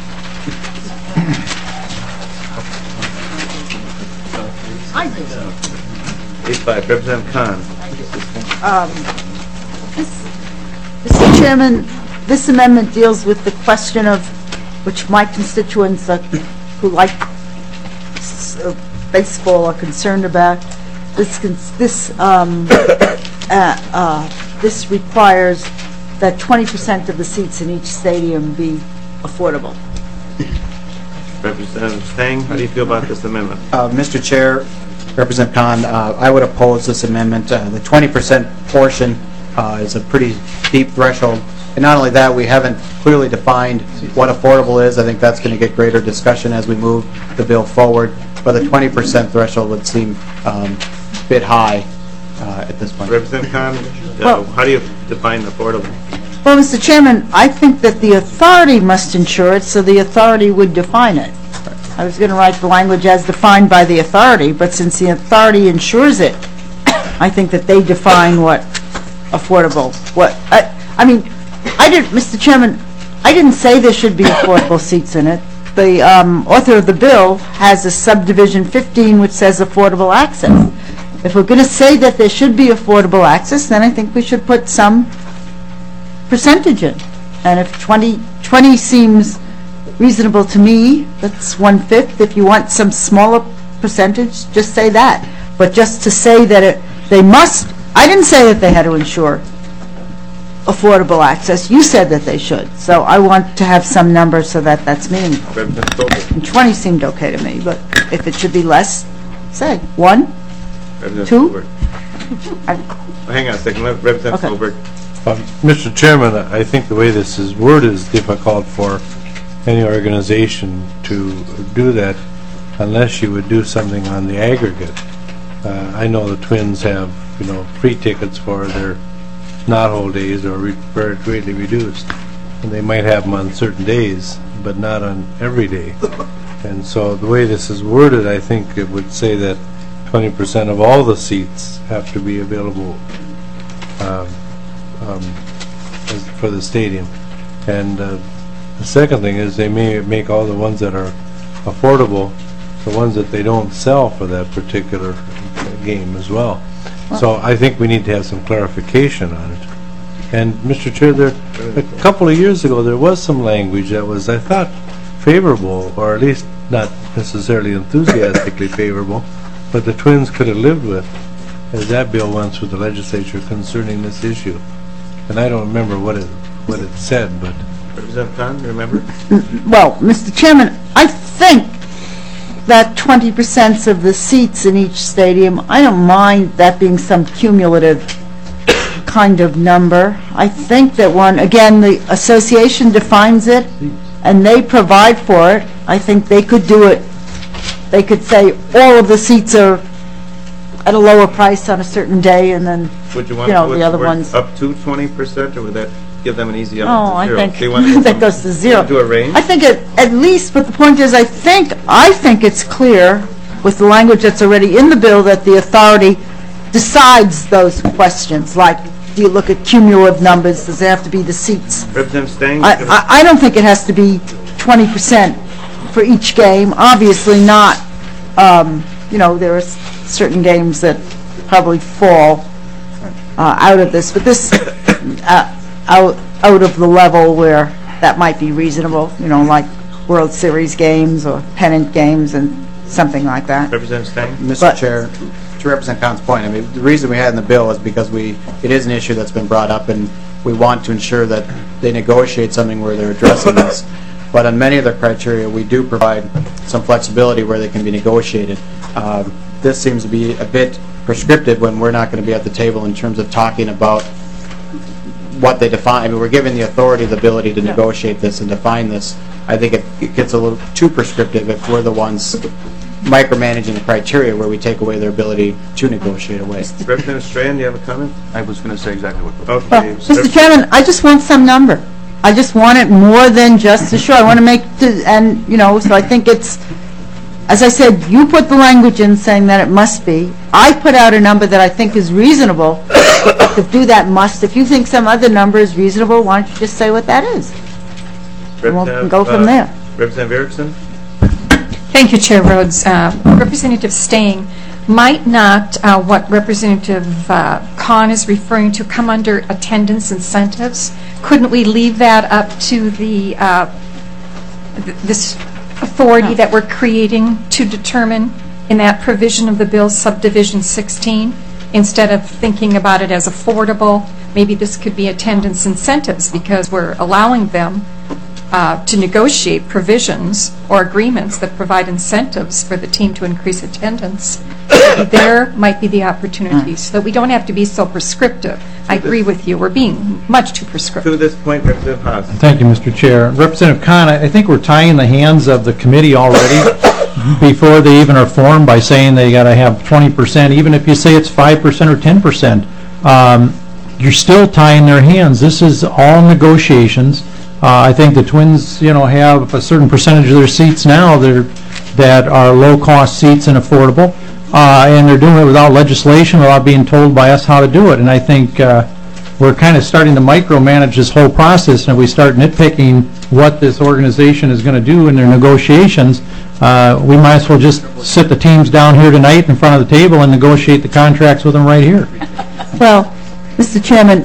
Speaker 5: I do.
Speaker 1: eight five, Representative Khan.
Speaker 5: Um, this- Mister Chairman, this amendment deals with the question of, which my constituents uh, who like s- uh, baseball are concerned about. This, cons- this, um, uh, uh, this requires that twenty percent of the seats in each stadium be affordable.
Speaker 1: Representative Stang, how do you feel about this amendment?
Speaker 13: Uh, Mister Chair, Representative Khan, uh, I would oppose this amendment. Uh, The twenty percent portion uh, is a pretty deep threshold. And not only that, we haven't clearly defined what affordable is. I think that's going to get greater discussion as we move the bill forward. But the twenty percent threshold would seem um, a bit high uh, at this point.
Speaker 1: Representative Khan, uh,
Speaker 5: Well-
Speaker 1: how do you define affordable?
Speaker 5: Well, Mister Chairman, I think that the authority must ensure it, so the authority would define it. I was going to write the language as defined by the authority, but since the authority ensures it, I think that they define what affordable, what, I, I mean, I didn't, Mister Chairman, I didn't say there should be affordable seats in it. The um, author of the bill has a subdivision fifteen which says affordable access. If we're going to say that there should be affordable access, then I think we should put some percentage in. And if twenty, twenty seems reasonable to me, that's one-fifth. If you want some smaller percentage, just say that. But just to say that it, they must, I didn't say that they had to ensure affordable access. You said that they should. So I want to have some number so that that's meaningful.
Speaker 1: Representative Stolberg.
Speaker 5: And twenty seemed okay to me, but if it should be less, say, one?
Speaker 1: Representative
Speaker 5: Two?
Speaker 1: Stolberg.
Speaker 5: I-
Speaker 1: Well, hang on a second, Let Representative
Speaker 5: Okay.
Speaker 1: Stolberg.
Speaker 4: Um, Mister Chairman, I think the way this is worded is difficult for any organization to do that unless you would do something on the aggregate. Uh, I know the Twins have, you know, free tickets for their not-whole days or re- very greatly reduced. And they might have them on certain days, but not on every day. And so the way this is worded, I think it would say that twenty percent of all the seats have to be available um, um, as- for the stadium. And uh, the second thing is they may make all the ones that are affordable, the ones that they don't sell for that particular game as well. So I think we need to have some clarification on it. And, Mister Chair, there, a couple of years ago, there was some language that was, I thought, favorable, or at least not necessarily enthusiastically favorable, but the Twins could have lived with, as that bill went through the legislature concerning this issue. And I don't remember what it, what it said, but...
Speaker 1: Representative Khan, you remember?
Speaker 5: Well, Mister Chairman, I think that twenty percent of the seats in each stadium, I don't mind that being some cumulative kind of number. I think that one, again, the association defines it, and they provide for it. I think they could do it, they could say all of the seats are at a lower price on a certain day, and then,
Speaker 1: Would you
Speaker 5: you
Speaker 1: want to
Speaker 5: know,
Speaker 1: put
Speaker 5: the other
Speaker 1: word
Speaker 5: ones.
Speaker 1: up to twenty percent, or would that give them an easy
Speaker 5: Oh,
Speaker 1: up to
Speaker 5: I
Speaker 1: zero?
Speaker 5: think
Speaker 1: Do you want to do
Speaker 5: that
Speaker 1: some-
Speaker 5: goes to zero.
Speaker 1: Do a range?
Speaker 5: I think it, at least, but the point is, I think, I think it's clear with the language that's already in the bill that the authority decides those questions, like, do you look at cumulative numbers, does it have to be the seats?
Speaker 1: Representative Stang?
Speaker 5: I, I, I don't think it has to be twenty percent for each game, obviously not, um, you know, there are s- certain games that probably fall uh, out of this, but this, uh, out, out of the level where that might be reasonable, you know, like World Series games or pennant games and something like that.
Speaker 1: Representative Stang?
Speaker 13: Mister
Speaker 5: But-
Speaker 13: Chair, to represent Khan's point, I mean, the reason we had in the bill is because we, it is an issue that's been brought up, and we want to ensure that they negotiate something where they're addressing this. But on many of the criteria, we do provide some flexibility where they can be negotiated. Um, This seems to be a bit prescriptive when we're not going to be at the table in terms of talking about what they define. I mean, we're given the authority, the ability to negotiate this and define this. I think it, it gets a little too prescriptive if we're the ones micromanaging the criteria where we take away their ability to negotiate away.
Speaker 1: Representative Strahan, do you have a comment?
Speaker 14: I was going to say exactly what.
Speaker 1: Okay.
Speaker 5: Mister Chairman, I just want some number. I just want it more than just the sure. I want to make, the, and, you know, so I think it's, as I said, you put the language in saying that it must be. I put out a number that I think is reasonable. To do that must. If you think some other number is reasonable, why don't you just say what that is? And we'll go from there.
Speaker 1: Uh, Representative Erickson?
Speaker 12: Thank you, Chair Rhodes. Uh, Representative Stain, might not uh, what Representative uh, Kahn is referring to come under attendance incentives? Couldn't we leave that up to the uh, th this authority that we're creating to determine in that provision of the bill, subdivision sixteen, instead of thinking about it as affordable? Maybe this could be attendance incentives because we're allowing them Uh, to negotiate provisions or agreements that provide incentives for the team to increase attendance. Maybe there might be the opportunity so that we don't have to be so prescriptive. I agree with you. We're being much too prescriptive.
Speaker 1: To this point, Representative Haas.
Speaker 7: Thank you, Mister Chair. Representative Kahn, I I think we're tying the hands of the committee already before they even are formed by saying they got to have twenty percent, even if you say it's five percent or ten percent. Um, you're still tying their hands. This is all negotiations. Uh, I think the Twins, you know, have a certain percentage of their seats now that are, that are low-cost seats and affordable, uh, and they're doing it without legislation, without being told by us how to do it. And I think uh, we're kind of starting to micromanage this whole process, and if we start nitpicking what this organization is going to do in their negotiations, uh, we might as well just sit the teams down here tonight in front of the table and negotiate the contracts with them right here.
Speaker 5: Well, Mister Chairman,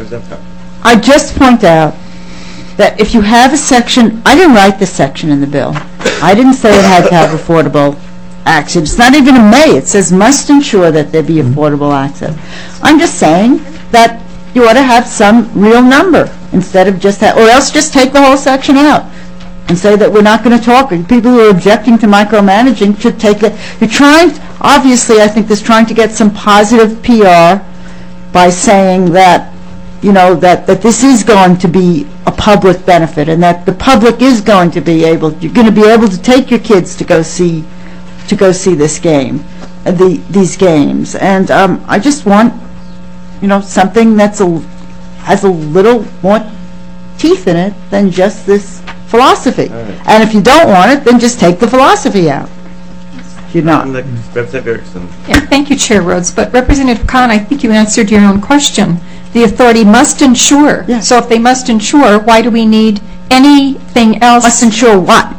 Speaker 5: I just point out that if you have a section, I didn't write this section in the bill. I didn't say it had to have affordable access. It's not even a may. It says must ensure that there be affordable access. I'm just saying that you ought to have some real number instead of just that, or else just take the whole section out and say that we're not going to talk. People who are objecting to micromanaging should take it. You're trying, obviously, I think this trying to get some positive P R by saying that, you know, that, that this is going to be a public benefit and that the public is going to be able, you're going to be able to take your kids to go see, to go see this game, uh, the, these games. And um, I just want, you know, something that's a, has a little more teeth in it than just this philosophy. Right. And if you don't want it, then just take the philosophy out. You're not.
Speaker 1: Representative Erickson.
Speaker 12: Yeah, thank you, Chair Rhodes. But Representative Kahn, I think you answered your own question. The authority must ensure. Yes. So if they must ensure, why do we need anything else?
Speaker 5: Must ensure what?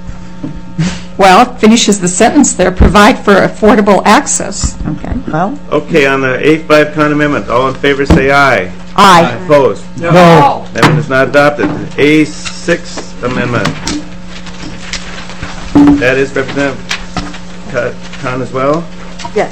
Speaker 12: Well, it finishes the sentence there, provide for affordable access.
Speaker 5: Okay, well.
Speaker 1: Okay, on the A five Kahn amendment, all in favor say aye.
Speaker 5: Aye.
Speaker 1: Aye. Opposed?
Speaker 7: No. No.
Speaker 1: Amendment is not adopted. A six amendment. That is Representative Kahn as well?
Speaker 5: Yes.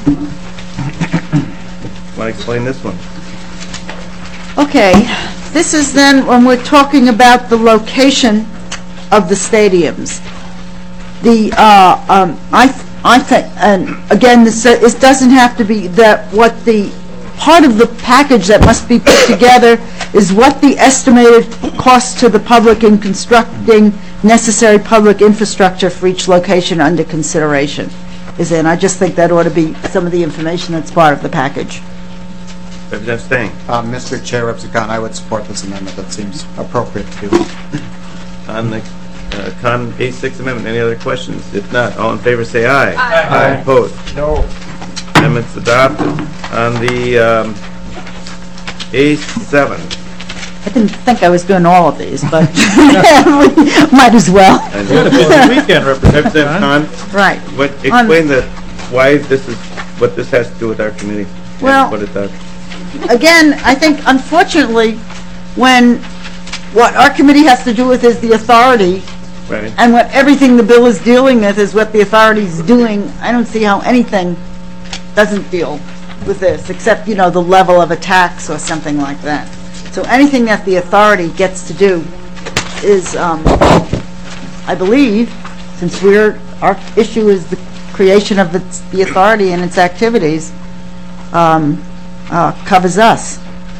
Speaker 1: Want to explain this one?
Speaker 5: Okay, this is then when we're talking about the location of the stadiums. The uh, um, I th I think, and again, this uh, it doesn't have to be that what the part of the package that must be put together is what the estimated cost to the public in constructing necessary public infrastructure for each location under consideration is in. I just think that ought to be some of the information that's part of the package.
Speaker 1: Representative Stain.
Speaker 13: Uh, Mister Chair, Representative Kahn, I would support this amendment. That seems appropriate to do.
Speaker 1: On the uh, Kahn A six amendment, any other questions? If not, all in favor say aye.
Speaker 5: Aye.
Speaker 1: Aye. Opposed?
Speaker 14: No.
Speaker 1: Amendment's adopted. On the um, A seven.
Speaker 5: I didn't think I was doing all of these, but might as well.
Speaker 1: And you had a busy weekend, Representative Kahn.
Speaker 5: Right.
Speaker 1: What, explain that why this is what this has to do with our committee.
Speaker 5: Well,
Speaker 1: what it does.
Speaker 5: Again, I think unfortunately, when what our committee has to do with is the authority,
Speaker 1: right,
Speaker 5: and what everything the bill is dealing with is what the authority is doing, I don't see how anything doesn't deal with this, except, you know, the level of a tax or something like that. So anything that the authority gets to do is, um, I believe, since we're, our issue is the creation of the, the authority and its activities, um, uh, covers us.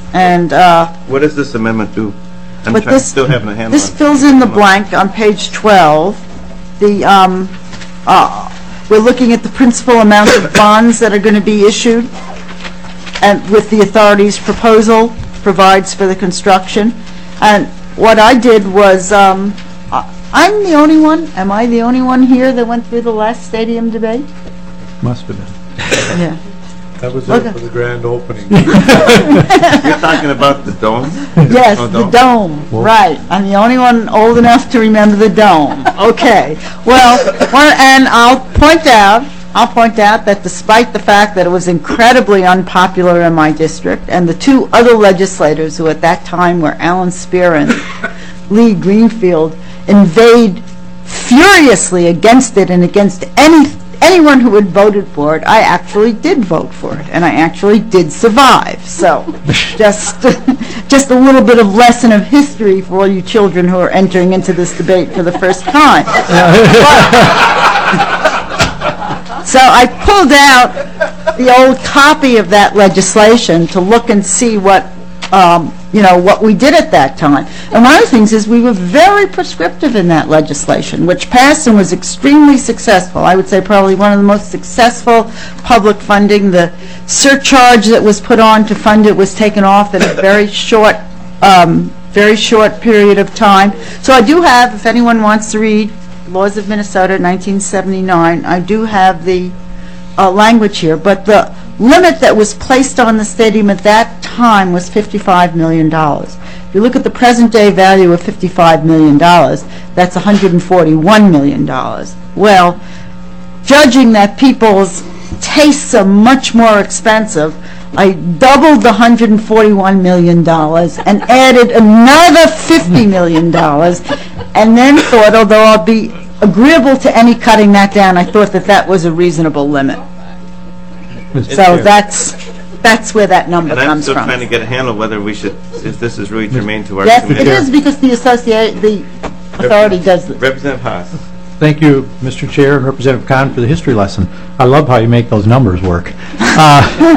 Speaker 5: And, uh,
Speaker 1: What does this amendment do? I'm
Speaker 5: But
Speaker 1: trying,
Speaker 5: this-
Speaker 1: still having a handle on
Speaker 5: this
Speaker 1: it.
Speaker 5: fills in the blank on page twelve. The, um, uh, we're looking at the principal amount of bonds that are going to be issued, and with the authority's proposal provides for the construction. And what I did was, um, I- I'm the only one, am I the only one here that went through the last stadium debate?
Speaker 7: Must have been.
Speaker 5: Yeah.
Speaker 4: That was
Speaker 5: Okay.
Speaker 4: it for the grand opening.
Speaker 1: You're talking about the dome?
Speaker 5: Yes,
Speaker 1: Oh,
Speaker 5: the dome, right. I'm the only one old enough to remember the dome. Okay. Well, one- and I'll point out, I'll point out that despite the fact that it was incredibly unpopular in my district, and the two other legislators who at that time were Alan Spear and Lee Greenfield, inveighed furiously against it and against any anyone who had voted for it, I actually did vote for it, and I actually did survive. So, just just a little bit of lesson of history for all you children who are entering into this debate for the first time. So I pulled out the old copy of that legislation to look and see what, um, you know, what we did at that time. And one of the things is we were very prescriptive in that legislation, which passed and was extremely successful. I would say probably one of the most successful public funding. The surcharge that was put on to fund it was taken off in a very short, um, very short period of time. So I do have, if anyone wants to read Laws of Minnesota, nineteen seventy-nine, I do have the uh, language here, but the limit that was placed on the stadium at that time was fifty-five million dollars. If you look at the present-day value of fifty-five million dollars, that's one hundred forty-one million dollars. Well, judging that people's tastes are much more expensive, I doubled the one hundred forty-one million dollars and added another fifty million dollars, and then thought, although I'll be agreeable to any cutting that down, I thought that that was a reasonable limit. So that's, that's where that number
Speaker 1: And I'm
Speaker 5: comes
Speaker 1: still
Speaker 5: from.
Speaker 1: trying to get a handle whether we should, if this is really germane to our
Speaker 5: Yes,
Speaker 1: committee.
Speaker 5: it is, because the associate, the authority does this.
Speaker 1: Representative Haas.
Speaker 7: Thank you, Mister Chair and Representative Kahn, for the history lesson. I love how you make those numbers work. Uh,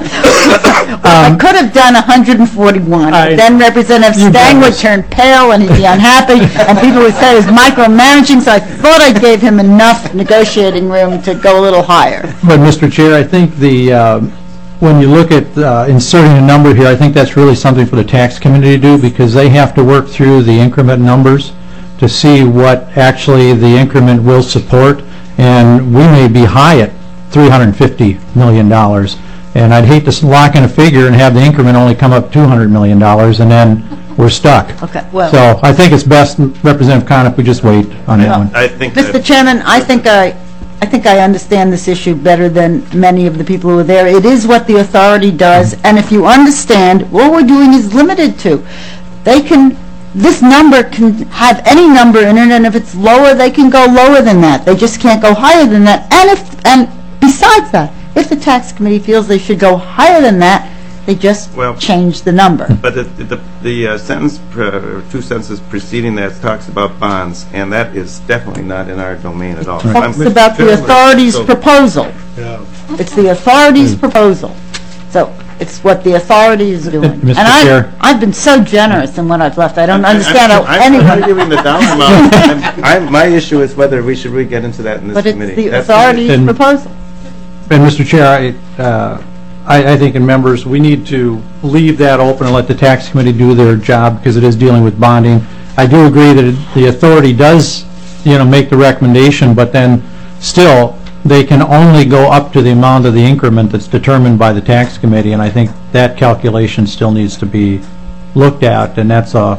Speaker 5: I could have done one hundred forty-one,
Speaker 7: I-
Speaker 5: but then Representative
Speaker 7: You've
Speaker 5: Stang
Speaker 7: done
Speaker 5: would
Speaker 7: this.
Speaker 5: turn pale and he'd be unhappy, and people would say he's micromanaging, so I thought I gave him enough negotiating room to go a little higher.
Speaker 7: But, Mister Chair, I think the, um, when you look at uh, inserting a number here, I think that's really something for the tax committee to do, because they have to work through the increment numbers to see what actually the increment will support, and we may be high at three hundred fifty million dollars. And I'd hate to lock in a figure and have the increment only come up two hundred million dollars, and then we're stuck.
Speaker 5: Okay, well,
Speaker 7: So I think it's best, Representative Kahn, if we just wait on that one.
Speaker 1: I think
Speaker 5: Mister
Speaker 1: that,
Speaker 5: Chairman, I think I, I think I understand this issue better than many of the people who are there. It is what the authority does, and if you understand, what we're doing is limited to. They can, this number can have any number in it, and if it's lower, they can go lower than that. They just can't go higher than that. And if, and besides that, if the tax committee feels they should go higher than that, they just
Speaker 1: Well-
Speaker 5: change the number.
Speaker 1: but the, the, the uh, sentence, pre- or two sentences preceding that talks about bonds, and that is definitely not in our domain at all. I'm-
Speaker 5: It's about the authority's
Speaker 1: So-
Speaker 5: proposal.
Speaker 4: Yeah.
Speaker 5: It's the authority's proposal. So it's what the authority is doing.
Speaker 7: Mister
Speaker 5: And I,
Speaker 7: Chair.
Speaker 5: I've been so generous in what I've left. I don't
Speaker 1: I'm-
Speaker 5: understand how
Speaker 1: I'm- I'm
Speaker 5: anyone,
Speaker 1: arguing the dollar amount. I'm- I'm- My issue is whether we should really get into that in this
Speaker 5: but it's
Speaker 1: committee.
Speaker 5: the
Speaker 1: That's
Speaker 5: authority's
Speaker 7: And-
Speaker 5: proposal.
Speaker 7: And, Mister Chair, I, uh, I I think, in members, we need to leave that open and let the tax committee do their job, because it is dealing with bonding. I do agree that it- the authority does, you know, make the recommendation, but then still, they can only go up to the amount of the increment that's determined by the tax committee, and I think that calculation still needs to be looked at, and that's a,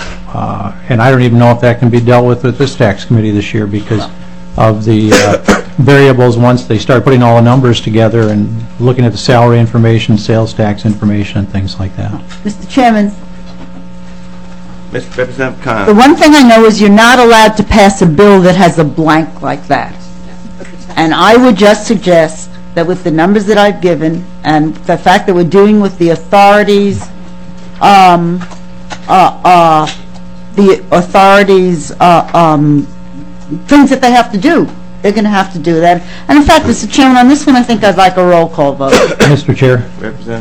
Speaker 7: uh, and I don't even know if that can be dealt with with this tax committee this year, because of the uh, variables once they start putting all the numbers together and looking at the salary information, sales tax information, and things like that.
Speaker 5: Mister Chairman,
Speaker 1: Mister Representative
Speaker 5: the
Speaker 1: Khan.
Speaker 5: one thing I know is you're not allowed to pass a bill that has a blank like that. And I would just suggest that with the numbers that I've given and the fact that we're dealing with the authorities, um, uh, uh, the authorities, uh, um, things that they have to do, they're going to have to do that. And in fact, Mister Chairman, on this one, I think I'd like a roll call vote.
Speaker 7: Mister Chair,
Speaker 1: Representative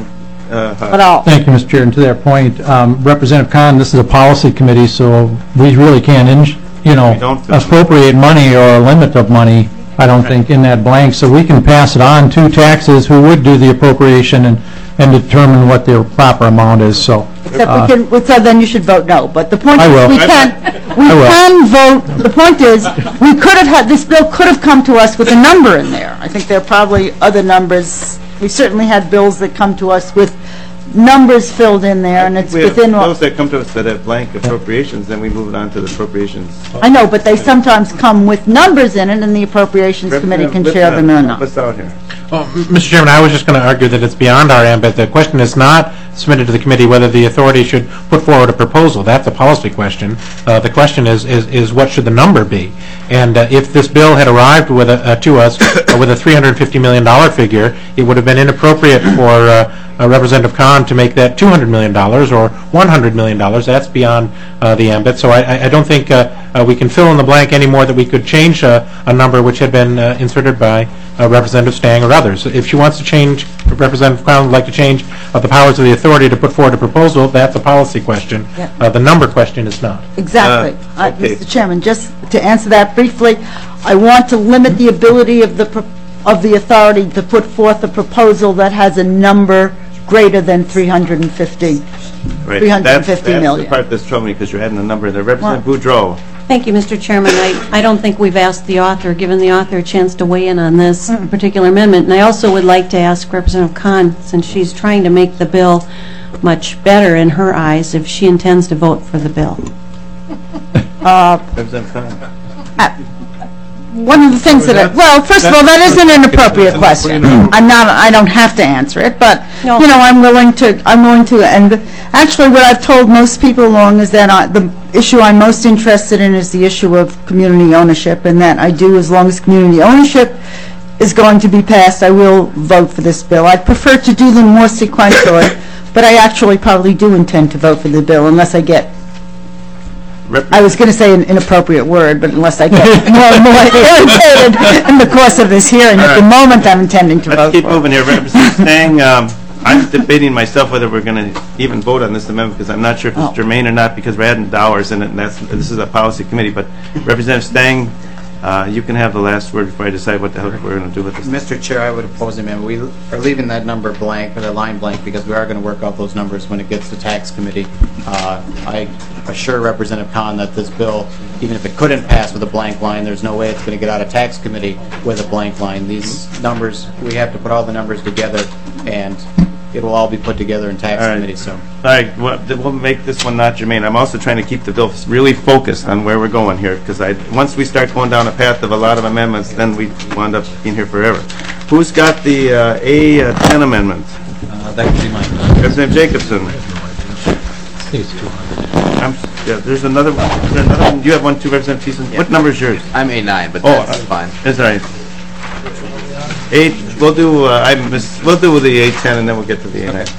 Speaker 1: uh, Hodge.
Speaker 5: At all.
Speaker 7: Thank you, Mister Chair. And to that point, um, Representative Khan, this is a policy committee, so we really can't, in- you know,
Speaker 1: We don't-
Speaker 7: appropriate money or a limit of money, I don't think, in that blank. So we can pass it on to taxes who would do the appropriation and, and determine what their proper amount is, so.
Speaker 5: Except
Speaker 7: uh,
Speaker 5: we can, well, so then you should vote no, but the point
Speaker 7: I
Speaker 5: is,
Speaker 7: will.
Speaker 5: we can, we
Speaker 7: I will.
Speaker 5: can vote, the point is, we could have had, this bill could have come to us with a number in there. I think there are probably other numbers, we certainly had bills that come to us with numbers filled in there, and it's
Speaker 1: We have
Speaker 5: within
Speaker 1: those
Speaker 5: what,
Speaker 1: that come to us that have blank appropriations, then we move it on to the appropriations.
Speaker 5: I know, but they sometimes come with numbers in it, and the Appropriations Committee can share them or
Speaker 1: Help
Speaker 5: not.
Speaker 1: us out here.
Speaker 14: Oh, Mister Chairman, I was just going to argue that it's beyond our ambit. The question is not submitted to the committee whether the authority should put forward a proposal. That's a policy question. Uh, the question is, is, is what should the number be? And uh, if this bill had arrived with a, uh, to us uh, with a three hundred fifty million dollars figure, it would have been inappropriate for uh, uh, Representative Khan to make that two hundred million dollars or one hundred million dollars. That's beyond uh, the ambit. So I, I- I don't think uh, uh, we can fill in the blank any more that we could change uh, a number which had been uh, inserted by uh, Representative Stang or others. If she wants to change, if Representative Khan would like to change uh, the powers of the authority to put forward a proposal, that's a policy question.
Speaker 5: Yeah.
Speaker 14: Uh, The number question is not.
Speaker 5: Exactly.
Speaker 1: Uh,
Speaker 5: Uh,
Speaker 1: okay.
Speaker 5: Mister Chairman, just to answer that briefly, I want to limit the ability of the, pro- of the authority to put forth a proposal that has a number greater than three hundred fifty.
Speaker 1: Right.
Speaker 5: three hundred
Speaker 1: That's-
Speaker 5: fifty
Speaker 1: That's
Speaker 5: million.
Speaker 1: the part that's troubling me, because you're adding a number there. Representative Boudreau.
Speaker 15: Thank you, Mister Chairman. I, I don't think we've asked the author, given the author a chance to weigh in on this particular amendment. And I also would like to ask Representative Khan, since she's trying to make the bill much better in her eyes, if she intends to vote for the bill.
Speaker 1: Representative Khan.
Speaker 5: One of the things that, I- well, first of all, that isn't an appropriate question. I'm not, I don't have to answer it, but,
Speaker 15: No.
Speaker 5: you know, I'm willing to, I'm willing to, and actually what I've told most people along is that I- the issue I'm most interested in is the issue of community ownership, and that I do, as long as community ownership is going to be passed, I will vote for this bill. I'd prefer to do them more sequentially, but I actually probably do intend to vote for the bill unless I get, I was going to say an inappropriate word, but unless I get more and more irritated in the course of this hearing. At the moment, I'm intending to
Speaker 1: Let's
Speaker 5: vote
Speaker 1: keep
Speaker 5: for it.
Speaker 1: moving here. Representative Stang, um, I'm debating myself whether we're going to even vote on this amendment, because I'm not sure if it's
Speaker 5: Oh.
Speaker 1: germane or not, because we're adding dollars in it, and that's, this is a policy committee. But Representative Stang, uh, you can have the last word before I decide what the hell we're going to do with this.
Speaker 13: Mister Chair, I would oppose the amendment. We are leaving that number blank, or the line blank, because we are going to work out those numbers when it gets to tax committee. Uh, I assure Representative Khan that this bill, even if it couldn't pass with a blank line, there's no way it's going to get out of tax committee with a blank line. These numbers, we have to put all the numbers together, and it will all be put together in tax
Speaker 1: All right.
Speaker 13: committee, so.
Speaker 1: All right, well, th- we'll make this one not germane. I'm also trying to keep the bill really focused on where we're going here, because I, once we start going down a path of a lot of amendments, then we wind up being here forever. Who's got the uh, A ten amendment?
Speaker 6: Uh, That could be mine.
Speaker 1: Representative Jacobson. I'm, yeah, there's another one. Is there another one? You have one too, Representative Thiessen? What number is yours?
Speaker 16: I'm A nine, but
Speaker 1: Oh,
Speaker 16: that's fine.
Speaker 1: That's all right. Eight, we'll do, uh, I miss, we'll do the A ten, and then we'll get to the A nine.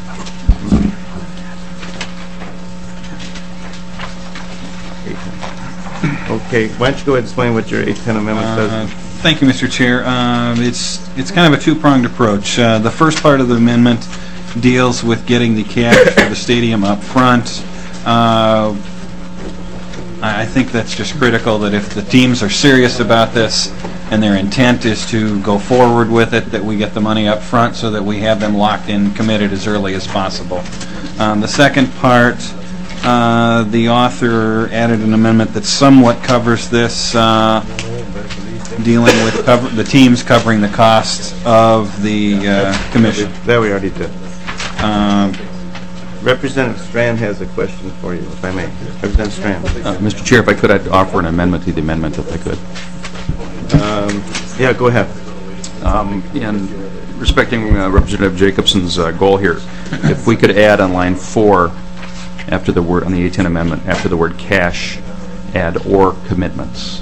Speaker 1: Okay, why don't you go ahead and explain what your A ten amendment
Speaker 17: Uh,
Speaker 1: does?
Speaker 17: Thank you, Mister Chair. Um, It's it's kind of a two-pronged approach. Uh, The first part of the amendment deals with getting the cash for the stadium up front. Uh, I I think that's just critical, that if the teams are serious about this and their intent is to go forward with it, that we get the money up front so that we have them locked in, committed as early as possible. Um, The second part, uh, the author added an amendment that somewhat covers this, uh, dealing with cover- the teams covering the cost of the uh, commission.
Speaker 1: That we already did.
Speaker 17: Um,
Speaker 1: Representative Strand has a question for you, if I may. Representative Strand.
Speaker 18: Uh, Mister Chair, if I could, I'd offer an amendment to the amendment, if I could.
Speaker 1: Um, Yeah, go ahead.
Speaker 18: Um, In respecting uh, Representative Jacobson's uh, goal here, if we could add on line four, after the word, on the A ten amendment, after the word cash, add or commitments.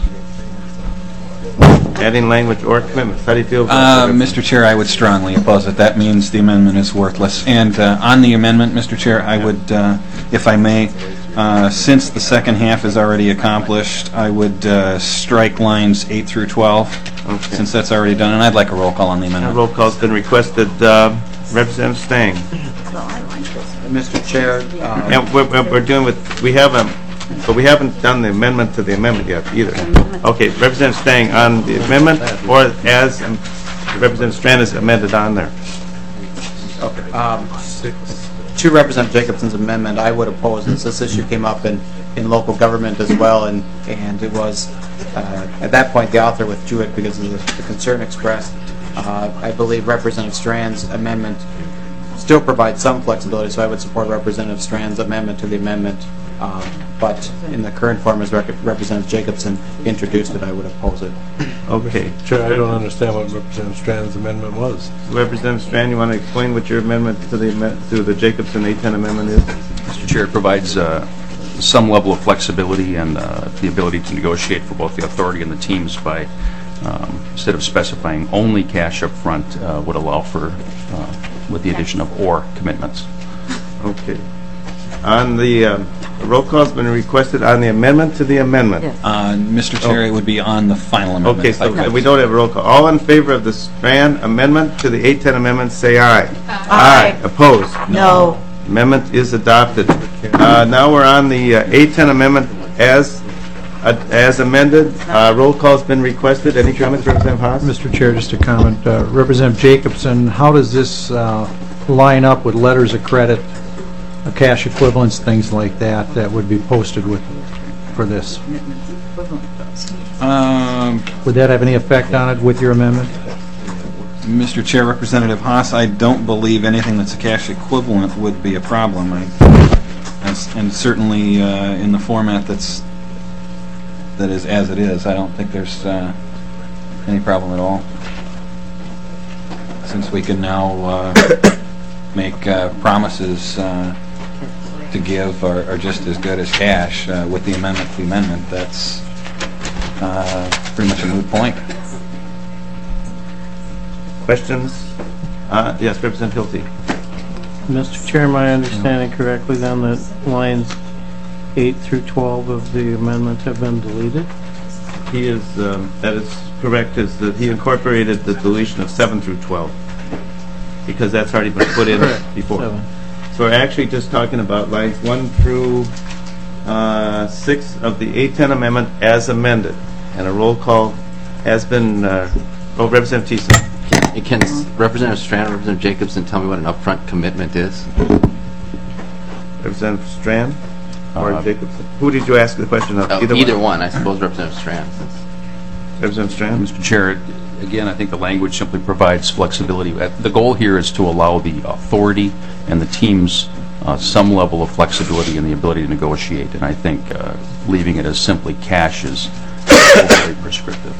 Speaker 1: Adding language or commitments. How do you feel about
Speaker 17: Uh,
Speaker 1: that?
Speaker 17: Mister Chair, I would strongly oppose it. That means the amendment is worthless. And uh, on the amendment, Mister Chair, I would, uh, if I may, uh, since the second half is already accomplished, I would uh, strike lines eight through twelve, since that's already done, and I'd like a roll call on the
Speaker 1: A
Speaker 17: amendment.
Speaker 1: roll call's been requested. Uh, Representative Stang.
Speaker 13: Mister Chair, uh,
Speaker 1: And we're, we're we're doing with, we haven't, but we haven't done the amendment to the amendment yet either. Okay, Representative Stang, on the amendment, or as um, Representative Strand is amended on there?
Speaker 13: okay, um, to Representative Jacobson's amendment, I would oppose this. This issue came up in, in local government as well, and, and it was, uh, at that point, the author withdrew it because of the, the concern expressed. Uh, I believe Representative Strand's amendment still provides some flexibility, so I would support Representative Strand's amendment to the amendment. Um, but in the current form as Rep Representative Jacobson introduced it, I would oppose it.
Speaker 1: Okay.
Speaker 4: Chair, I don't understand what Representative Strand's amendment was.
Speaker 1: Representative Strand, you want to explain what your amendment to the amen- to the Jacobson eight ten amendment is?
Speaker 18: Mister Chair, it provides uh, some level of flexibility and uh, the ability to negotiate for both the authority and the teams by, um, instead of specifying only cash up front, uh, would allow for, uh, with the addition of or commitments.
Speaker 1: Okay. On the, um, roll call has been requested on the amendment to the amendment.
Speaker 17: Uh, Mister Chair, it would be on the final amendment.
Speaker 1: Okay, so we don't have a roll call. All in favor of the Strand amendment to the eight ten amendment, say aye. Aye. Opposed?
Speaker 5: No.
Speaker 1: Amendment is adopted. Uh, Now we're on the uh, eight ten amendment as uh, as amended. Uh, Roll call's been requested. Any comments, Representative Haas?
Speaker 7: Mister Chair, just a comment. Uh, Representative Jacobson, how does this uh, line up with letters of credit, uh, cash equivalents, things like that, that would be posted with for this?
Speaker 17: Um,
Speaker 7: Would that have any effect on it with your amendment?
Speaker 17: Mister Chair, Representative Haas, I don't believe anything that's a cash equivalent would be a problem. I, as- and certainly uh, in the format that's, that is as it is, I don't think there's uh, any problem at all. Since we can now uh, make uh, promises uh, to give are are just as good as cash uh, with the amendment to the amendment, that's uh, pretty much a moot point.
Speaker 1: Questions? Uh, Yes, Representative Hilty.
Speaker 10: Mister Chair, am I understanding correctly then that lines eight through twelve of the amendment have been deleted?
Speaker 1: He is, um, that is correct, is that he incorporated the deletion of seven through twelve, because that's already been put in before.
Speaker 10: Seven.
Speaker 1: So we're actually just talking about lines one through uh, six of the eight ten amendment as amended, and a roll call has been, uh, oh, Representative Thiessen.
Speaker 16: Can Representative Strand, Representative Jacobson tell me what an upfront commitment is?
Speaker 1: Representative Strand or
Speaker 18: Uh,
Speaker 1: Jacobson? Who did you ask the question of?
Speaker 16: Uh, either one, I suppose Representative Strand.
Speaker 1: Representative Strand?
Speaker 18: Mister Chair, again, I think the language simply provides flexibility. Uh, The goal here is to allow the authority and the teams uh, some level of flexibility and the ability to negotiate, and I think uh, leaving it as simply cash is very prescriptive.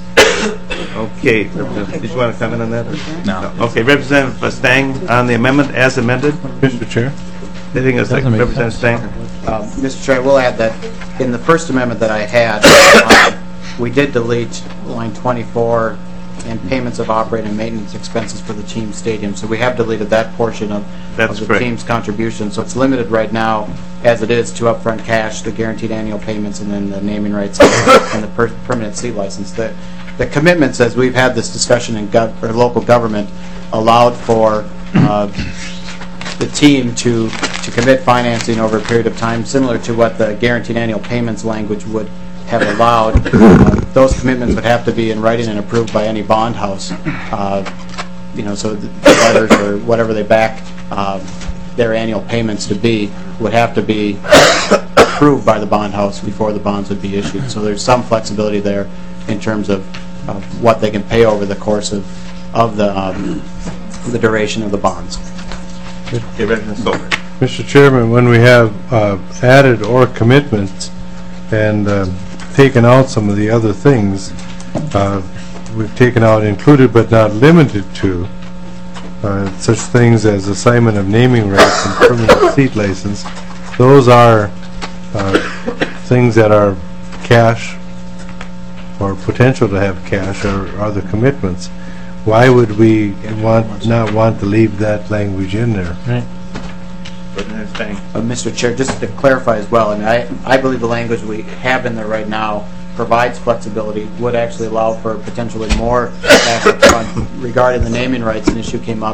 Speaker 1: Okay, Representative, did you want to comment on that? or-
Speaker 17: No.
Speaker 1: Okay, Representative Stang on the amendment as amended?
Speaker 4: Mister Chair?
Speaker 1: Anything else,
Speaker 7: Doesn't make
Speaker 1: Representative Stang?
Speaker 13: Um, Mister Chair, I will add that in the first amendment that I had, uh, we did delete line twenty-four and payments of operating and maintenance expenses for the team stadium. So we have deleted that portion of,
Speaker 1: That's
Speaker 13: of the
Speaker 1: correct.
Speaker 13: team's contribution. So it's limited right now, as it is, to upfront cash, the guaranteed annual payments, and then the naming rights and the per permanent seat license. The, the commitments, as we've had this discussion in gov or local government, allowed for uh, the team to, to commit financing over a period of time, similar to what the guaranteed annual payments language would have allowed. Uh, those commitments would have to be in writing and approved by any bond house. Uh, you know, so the letters or whatever they back uh, their annual payments to be would have to be approved by the bond house before the bonds would be issued. So there's some flexibility there in terms of, of what they can pay over the course of, of the, um, the duration of the bonds.
Speaker 1: Okay, Representative Stover.
Speaker 4: Mister Chairman, when we have uh, added or commitments and uh, taken out some of the other things, uh, we've taken out included but not limited to uh, such things as assignment of naming rights and permanent seat license. Those are uh, things that are cash or potential to have cash or other commitments. Why would we want not want to leave that language in there?
Speaker 7: Right.
Speaker 1: Representative Stang.
Speaker 13: Uh, Mister Chair, just to clarify as well, I mean, I, I believe the language we have in there right now provides flexibility, would actually allow for potentially more cash up front regarding the naming rights. An issue came up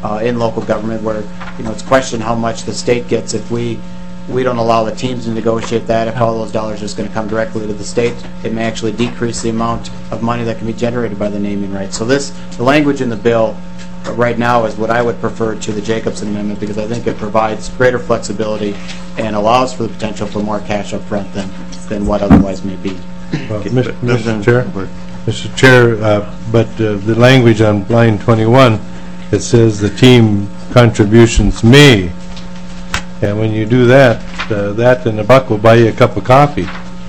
Speaker 13: uh, in local government where, you know, it's questioned how much the state gets if we we don't allow the teams to negotiate that. If all those dollars are just going to come directly to the state, it may actually decrease the amount of money that can be generated by the naming rights. So this, the language in the bill right now is what I would prefer to the Jacobson Amendment because I think it provides greater flexibility and allows for the potential for more cash up front than, than what otherwise may be.
Speaker 4: Well, Mister Mister Chair, Mister Chair, uh, but uh, the language on line twenty-one, it says the team contributions may. And when you do that, uh, that and a buck will buy you a cup of coffee.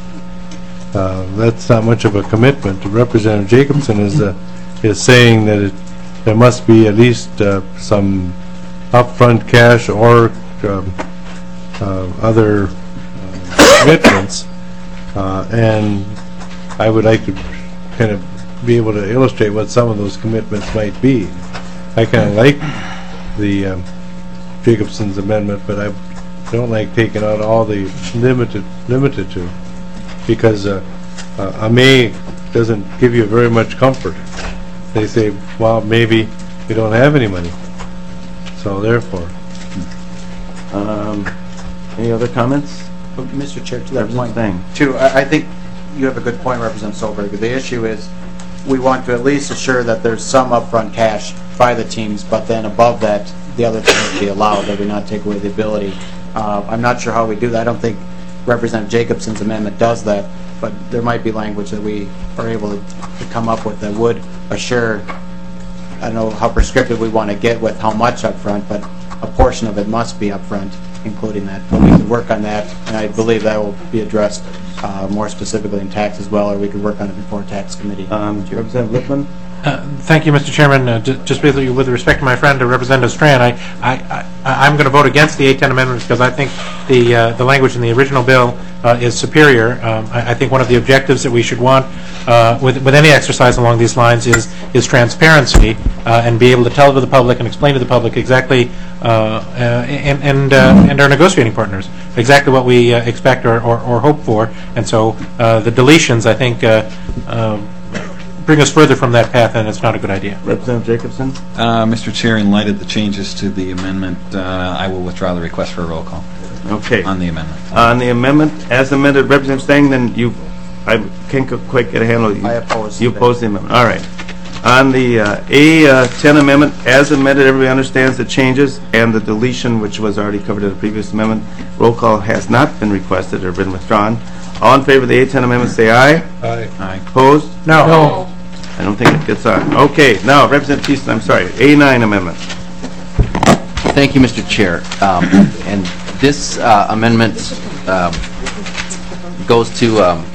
Speaker 4: Uh, that's not much of a commitment. Representative Jacobson is uh, is saying that it, there must be at least uh, some upfront cash or um, uh, other uh, commitments. Uh, and I would like to kind of be able to illustrate what some of those commitments might be. I kind of like the um, Jacobson's amendment, but I don't like taking out all the limited limited to, because uh, uh, a may doesn't give you very much comfort. They say, well, maybe we don't have any money. So therefore.
Speaker 1: Um, any other comments?
Speaker 13: Mister Chair, to that point,
Speaker 1: Thing.
Speaker 13: too, I, I think you have a good point, Representative Solberg. The issue is we want to at least assure that there's some upfront cash by the teams, but then above that, the other things would be allowed, that we not take away the ability. Uh, I'm not sure how we do that. I don't think Representative Jacobson's amendment does that, but there might be language that we are able to, to come up with that would assure, I don't know how prescriptive we want to get with how much up front, but a portion of it must be up front, including that. But we can work on that, and I believe that will be addressed uh, more specifically in tax as well, or we could work on it before tax committee.
Speaker 1: Um, Representative Lippman?
Speaker 14: Uh, Thank you, Mister Chairman. Uh, ju- Just with with respect to my friend, uh, Representative Strand, I, I, I, I'm going to vote against the eight ten amendments because I think the uh, the language in the original bill uh, is superior. Um, I, I think one of the objectives that we should want uh, with with any exercise along these lines is is transparency uh, and be able to tell to the public and explain to the public exactly uh, uh, and and uh, and our negotiating partners exactly what we uh, expect or, or, or hope for. And so uh, the deletions, I think. Uh, um, bring us further from that path, and it's not a good idea.
Speaker 1: Representative Jacobson?
Speaker 17: Uh, Mister Chair, in light of the changes to the amendment, uh, I will withdraw the request for a roll call.
Speaker 1: Okay.
Speaker 17: On the amendment.
Speaker 1: Uh, on the amendment, as amended, Representative Stang, then you, I can't co- quite get a handle. You,
Speaker 13: I oppose.
Speaker 1: You oppose the amendment. All right. On the uh, A ten amendment, as amended, everybody understands the changes and the deletion, which was already covered in the previous amendment. Roll call has not been requested or been withdrawn. All in favor of the A ten amendment, say aye.
Speaker 4: Aye.
Speaker 17: Aye.
Speaker 1: Opposed?
Speaker 7: No.
Speaker 1: No. I don't think it gets on. Okay, now, Representative Thiessen, I'm sorry, A nine amendment.
Speaker 16: Thank you, Mister Chair. Um, and this uh, amendment um, goes to, um,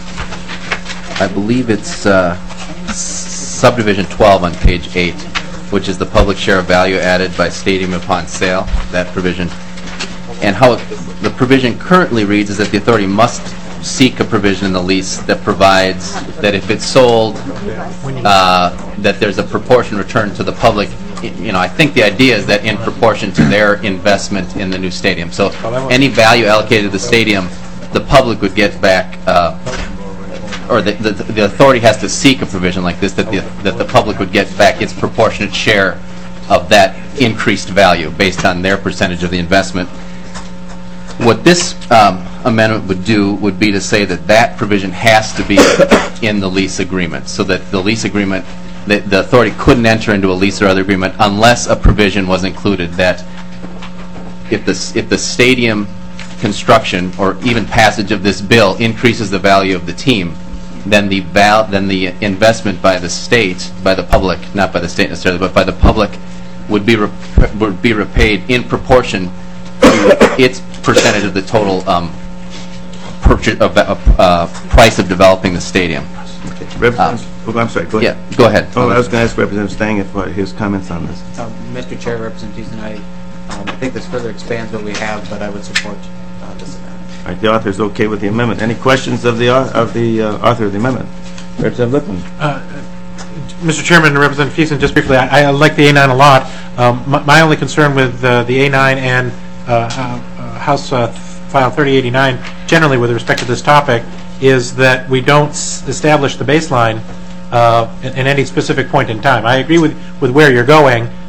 Speaker 16: I believe it's uh, subdivision twelve on page eight, which is the public share of value added by stadium upon sale, that provision. And how it, the provision currently reads is that the authority must seek a provision in the lease that provides that if it's sold, uh, that there's a proportion return to the public. You know, I think the idea is that in proportion to their investment in the new stadium. So any value allocated to the stadium, the public would get back, uh, or the, the, the authority has to seek a provision like this, that the, that the public would get back its proportionate share of that increased value based on their percentage of the investment. What this um, amendment would do would be to say that that provision has to be in the lease agreement, so that the lease agreement, the, the authority couldn't enter into a lease or other agreement unless a provision was included that if the, if the stadium construction or even passage of this bill increases the value of the team, then the val, then the investment by the state, by the public, not by the state necessarily, but by the public, would be re, would be repaid in proportion to its percentage of the total um, purchase of uh, uh, price of developing the stadium.
Speaker 1: Okay. Representative, uh, oh, I'm sorry. Go ahead.
Speaker 16: Yeah, go ahead.
Speaker 1: Oh, I was going to ask Representative Stang if uh, his comments on this.
Speaker 13: Uh, Mister Chair, Representative Thiessen, I, um, I think this further expands what we have, but I would support uh, this amendment.
Speaker 1: All right, the author is okay with the amendment. Any questions of the of the uh, author of the amendment? Representative Lippman.
Speaker 14: Uh, Mister Chairman and Representative Thiessen, just briefly, I, I like the A nine a lot. Um, my, my only concern with uh, the A nine and uh, uh, House uh, File thirty eighty-nine, generally with respect to this topic, is that we don't s establish the baseline uh, in, in any specific point in time. I agree with, with where you're going,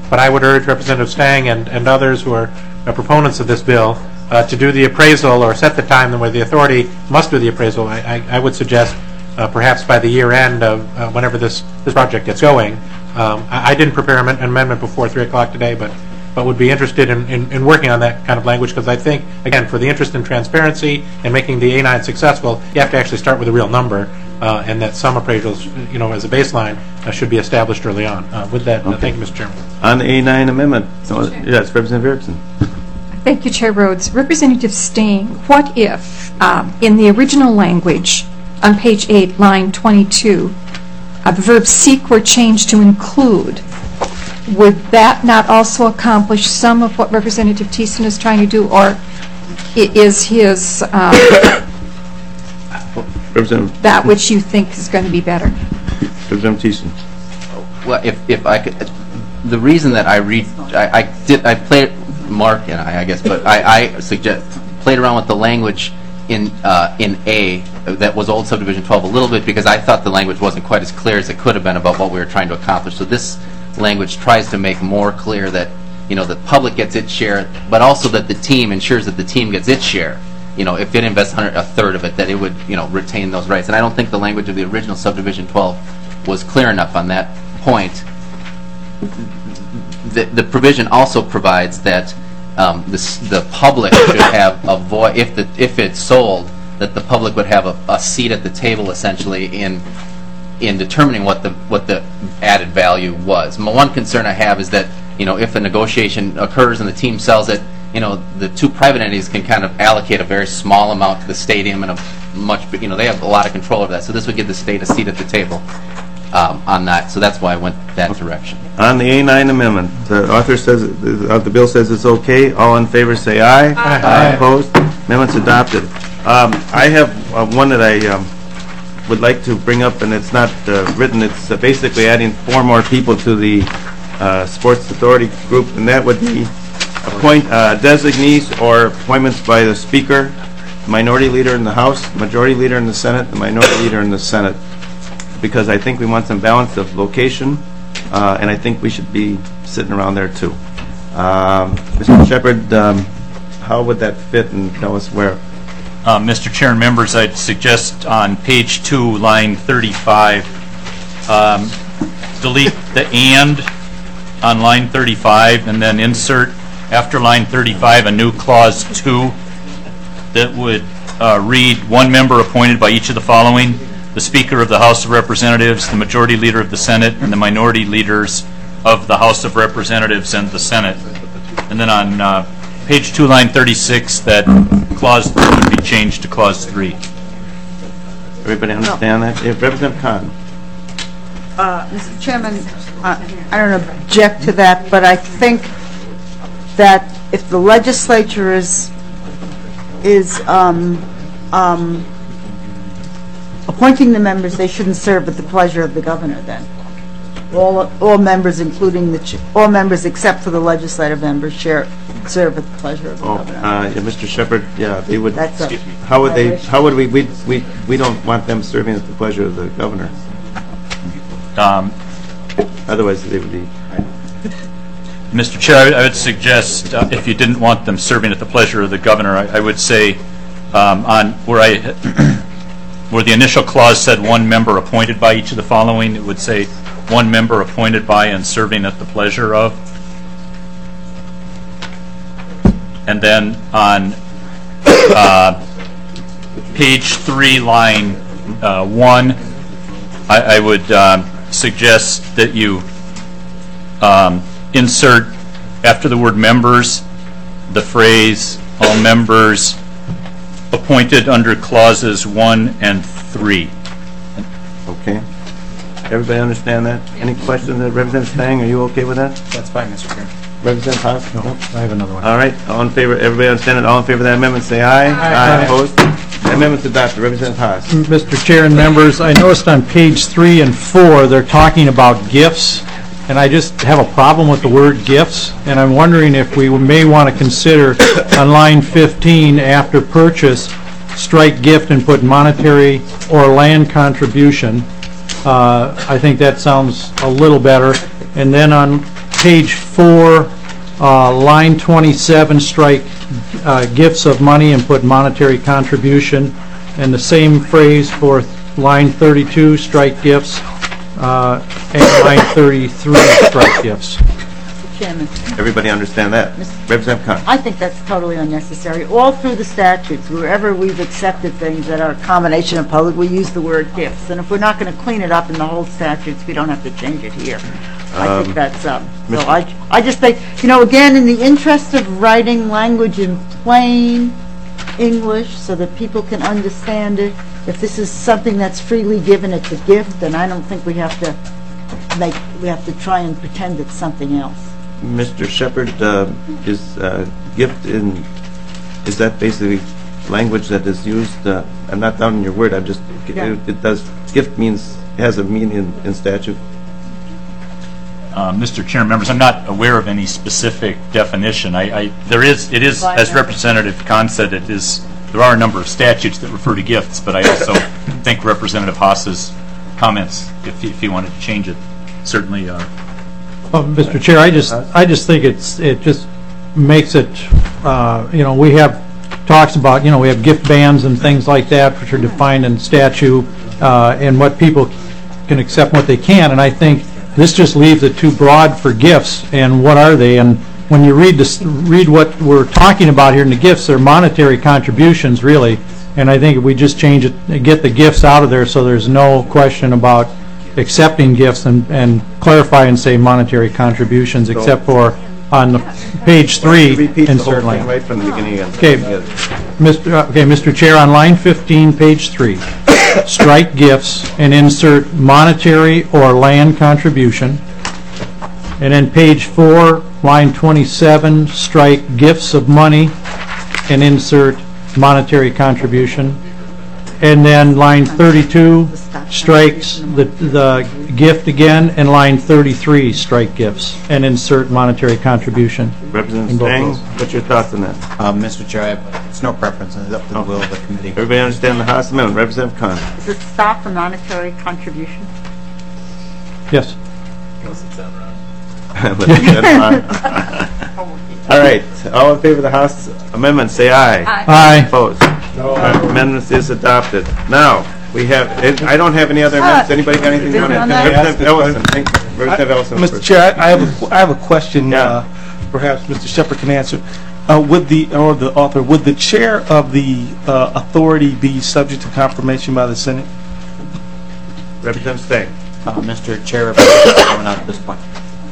Speaker 14: but I would urge Representative Stang and, and others who are uh, proponents of this bill uh, to do the appraisal or set the time where the authority must do the appraisal. I, I, I would suggest uh, perhaps by the year end of uh, whenever this, this project gets going. Um, I, I didn't prepare an amendment before three o'clock today, but but would be interested in, in, in working on that kind of language, because I think, again, for the interest in transparency and making the A nine successful, you have to actually start with a real number, uh, and that some appraisals, you know, as a baseline, uh, should be established early on. Uh, with that, uh, thank you, Mister Chairman.
Speaker 1: On the A nine amendment, so, yes, Representative Erickson.
Speaker 12: Thank you, Chair Rhodes. Representative Stain, what if, um, in the original language on page eight, line twenty-two, uh, the verb seek were changed to include? Would that not also accomplish some of what Representative Thiessen is trying to do, or i- is his um,
Speaker 1: Representative,
Speaker 12: that which you think is going to be better?
Speaker 1: Representative Thiessen.
Speaker 16: Well, if, if I could, the reason that I read, I, I did, I played, Mark and I, I guess, but I, I suggest, played around with the language in, uh, in A, that was old subdivision twelve a little bit, because I thought the language wasn't quite as clear as it could have been about what we were trying to accomplish. So this language tries to make more clear that, you know, the public gets its share, but also that the team ensures that the team gets its share. You know, if it invests a third of it, that it would, you know, retain those rights. And I don't think the language of the original subdivision twelve was clear enough on that point. The, the provision also provides that um, the, the public should have a voice, if the if it's sold, that the public would have a, a seat at the table, essentially, in in determining what the what the added value was. My one concern I have is that, you know, if a negotiation occurs and the team sells it, you know, the two private entities can kind of allocate a very small amount to the stadium and a much, you know, they have a lot of control over that. So this would give the state a seat at the table um, on that. So that's why I went that direction.
Speaker 1: On the A nine amendment, the author says, uh, the bill says it's okay. All in favor say aye.
Speaker 14: Aye.
Speaker 1: Aye. Opposed? Amendment's adopted. Um, I have uh, one that I um, would like to bring up, and it's not uh, written. It's uh, basically adding four more people to the uh, Sports Authority group, and that would be appoint uh, designees or appointments by the Speaker, Minority Leader in the House, Majority Leader in the Senate, and Minority Leader in the Senate, because I think we want some balance of location, uh, and I think we should be sitting around there too. Um, Mister Shepard, um, how would that fit, and tell us where?
Speaker 11: Uh, Mister Chair and members, I'd suggest on page two, line thirty-five, um, delete the "and" on line thirty-five, and then insert after line thirty-five a new clause two that would uh, read, one member appointed by each of the following: the Speaker of the House of Representatives, the Majority Leader of the Senate, and the Minority Leaders of the House of Representatives and the Senate. And then on uh, page two, line thirty-six, that clause two would be changed to clause three.
Speaker 1: Everybody understand that? Yeah, Representative Khan.
Speaker 5: Uh, Mister Chairman, uh, I don't object to that, but I think that if the legislature is is um, um, appointing the members, they shouldn't serve at the pleasure of the governor. Then, all all members, including the ch all members except for the legislative members, share serve at the pleasure of the
Speaker 1: Oh,
Speaker 5: governor.
Speaker 1: uh, yeah, Mister Shepard, yeah, they would.
Speaker 5: That's a
Speaker 1: How would they?
Speaker 5: violation.
Speaker 1: How would we? We we we don't want them serving at the pleasure of the governor.
Speaker 11: Um,
Speaker 1: Otherwise, they would be.
Speaker 11: Mister Chair, I would suggest, uh, if you didn't want them serving at the pleasure of the governor, I, I would say um, on where I where the initial clause said one member appointed by each of the following, it would say one member appointed by and serving at the pleasure of. And then on uh, page three, line uh, one, I, I would um, suggest that you um, insert after the word members the phrase all members appointed under clauses one and three.
Speaker 1: Okay. Everybody understand that? Any questions? Uh, Representative Stang, are you okay with that?
Speaker 13: That's fine, Mister Chairman.
Speaker 1: Representative Haas?
Speaker 7: No, I have another one.
Speaker 1: All right. All in favor? Everybody understand it? All in favor of that amendment, say aye. Aye. Opposed? The amendment's adopted. Representative Haas.
Speaker 7: Mister Chair and members, I noticed on page three and four, they're talking about gifts, and I just have a problem with the word gifts, and I'm wondering if we may want to consider on line fifteen, after purchase, strike gift and put monetary or land contribution. Uh, I think that sounds a little better. And then on page four, uh, line twenty-seven, strike uh, gifts of money and put monetary contribution. And the same phrase for line thirty-two, strike gifts, uh, and line thirty-three, strike gifts.
Speaker 1: Chairman. Everybody understand that? Representative Khan.
Speaker 5: I think that's totally unnecessary. All through the statutes, wherever we've accepted things that are a combination of public, we use the word gifts. And if we're not going to clean it up in the whole statutes, we don't have to change it here. I
Speaker 1: Um,
Speaker 5: think that's, um, so I, I just think, you know, again, in the interest of writing language in plain English so that people can understand it, if this is something that's freely given, it's a gift, then I don't think we have to make, we have to try and pretend it's something else.
Speaker 1: Mister Shepherd, uh, is uh, gift in, is that basically language that is used, uh, I'm not down in your word, I'm just,
Speaker 5: Yeah.
Speaker 1: it, it does, gift means, has a meaning in, in statute?
Speaker 11: Uh, Mister Chair, members, I'm not aware of any specific definition. I, I, there is, it is, as Representative Khan said, it is, there are a number of statutes that refer to gifts, but I also think Representative Haas's comments, if he, if he wanted to change it, certainly, uh,
Speaker 7: Well, Mister Chair, I just, I just think it's, it just makes it, uh, you know, we have, talks about, you know, we have gift bans and things like that, which are defined in statute, uh, and what people can accept, what they can, and I think this just leaves it too broad for gifts, and what are they? And when you read this, read what we're talking about here in the gifts, they're monetary contributions, really, and I think if we just change it, get the gifts out of there so there's no question about accepting gifts, and, and clarify and say monetary contributions,
Speaker 1: So-
Speaker 7: except for on the page three,
Speaker 1: Repeat the whole
Speaker 7: insert
Speaker 1: thing
Speaker 7: line.
Speaker 1: right from the beginning again.
Speaker 7: Okay, Mister uh, Okay, Mister Chair, on line fifteen, page three, strike gifts and insert monetary or land contribution. And then page four, line twenty-seven, strike gifts of money and insert monetary contribution. And then line thirty-two strikes the, the gift again, and line thirty-three strike gifts and insert monetary contribution.
Speaker 1: Representative
Speaker 7: in both
Speaker 1: Stang,
Speaker 7: those.
Speaker 1: what's your thoughts on that?
Speaker 13: Uh, Mister Chair, I have, it's no preference, it's up to the will of the committee.
Speaker 1: Everybody understand the Haas amendment? Representative Khan.
Speaker 5: Is it stop for monetary contribution?
Speaker 7: Yes.
Speaker 1: All right, all in favor of the House amendment, say aye.
Speaker 7: Aye. Aye.
Speaker 1: Opposed? No. Amendment is adopted. Now, we have, and I don't have any other amendments. Anybody got anything they want to add? Representative Ellison, thank you. Representative Ellison
Speaker 19: Mister
Speaker 1: first.
Speaker 19: Chair, I I have, a- I have a question, uh, perhaps Mister Shepherd can answer. Uh, Would the, or the author, would the chair of the uh, authority be subject to confirmation by the Senate?
Speaker 1: Representative Stang.
Speaker 13: Uh, Mister Chair, Representative Cohen at this point.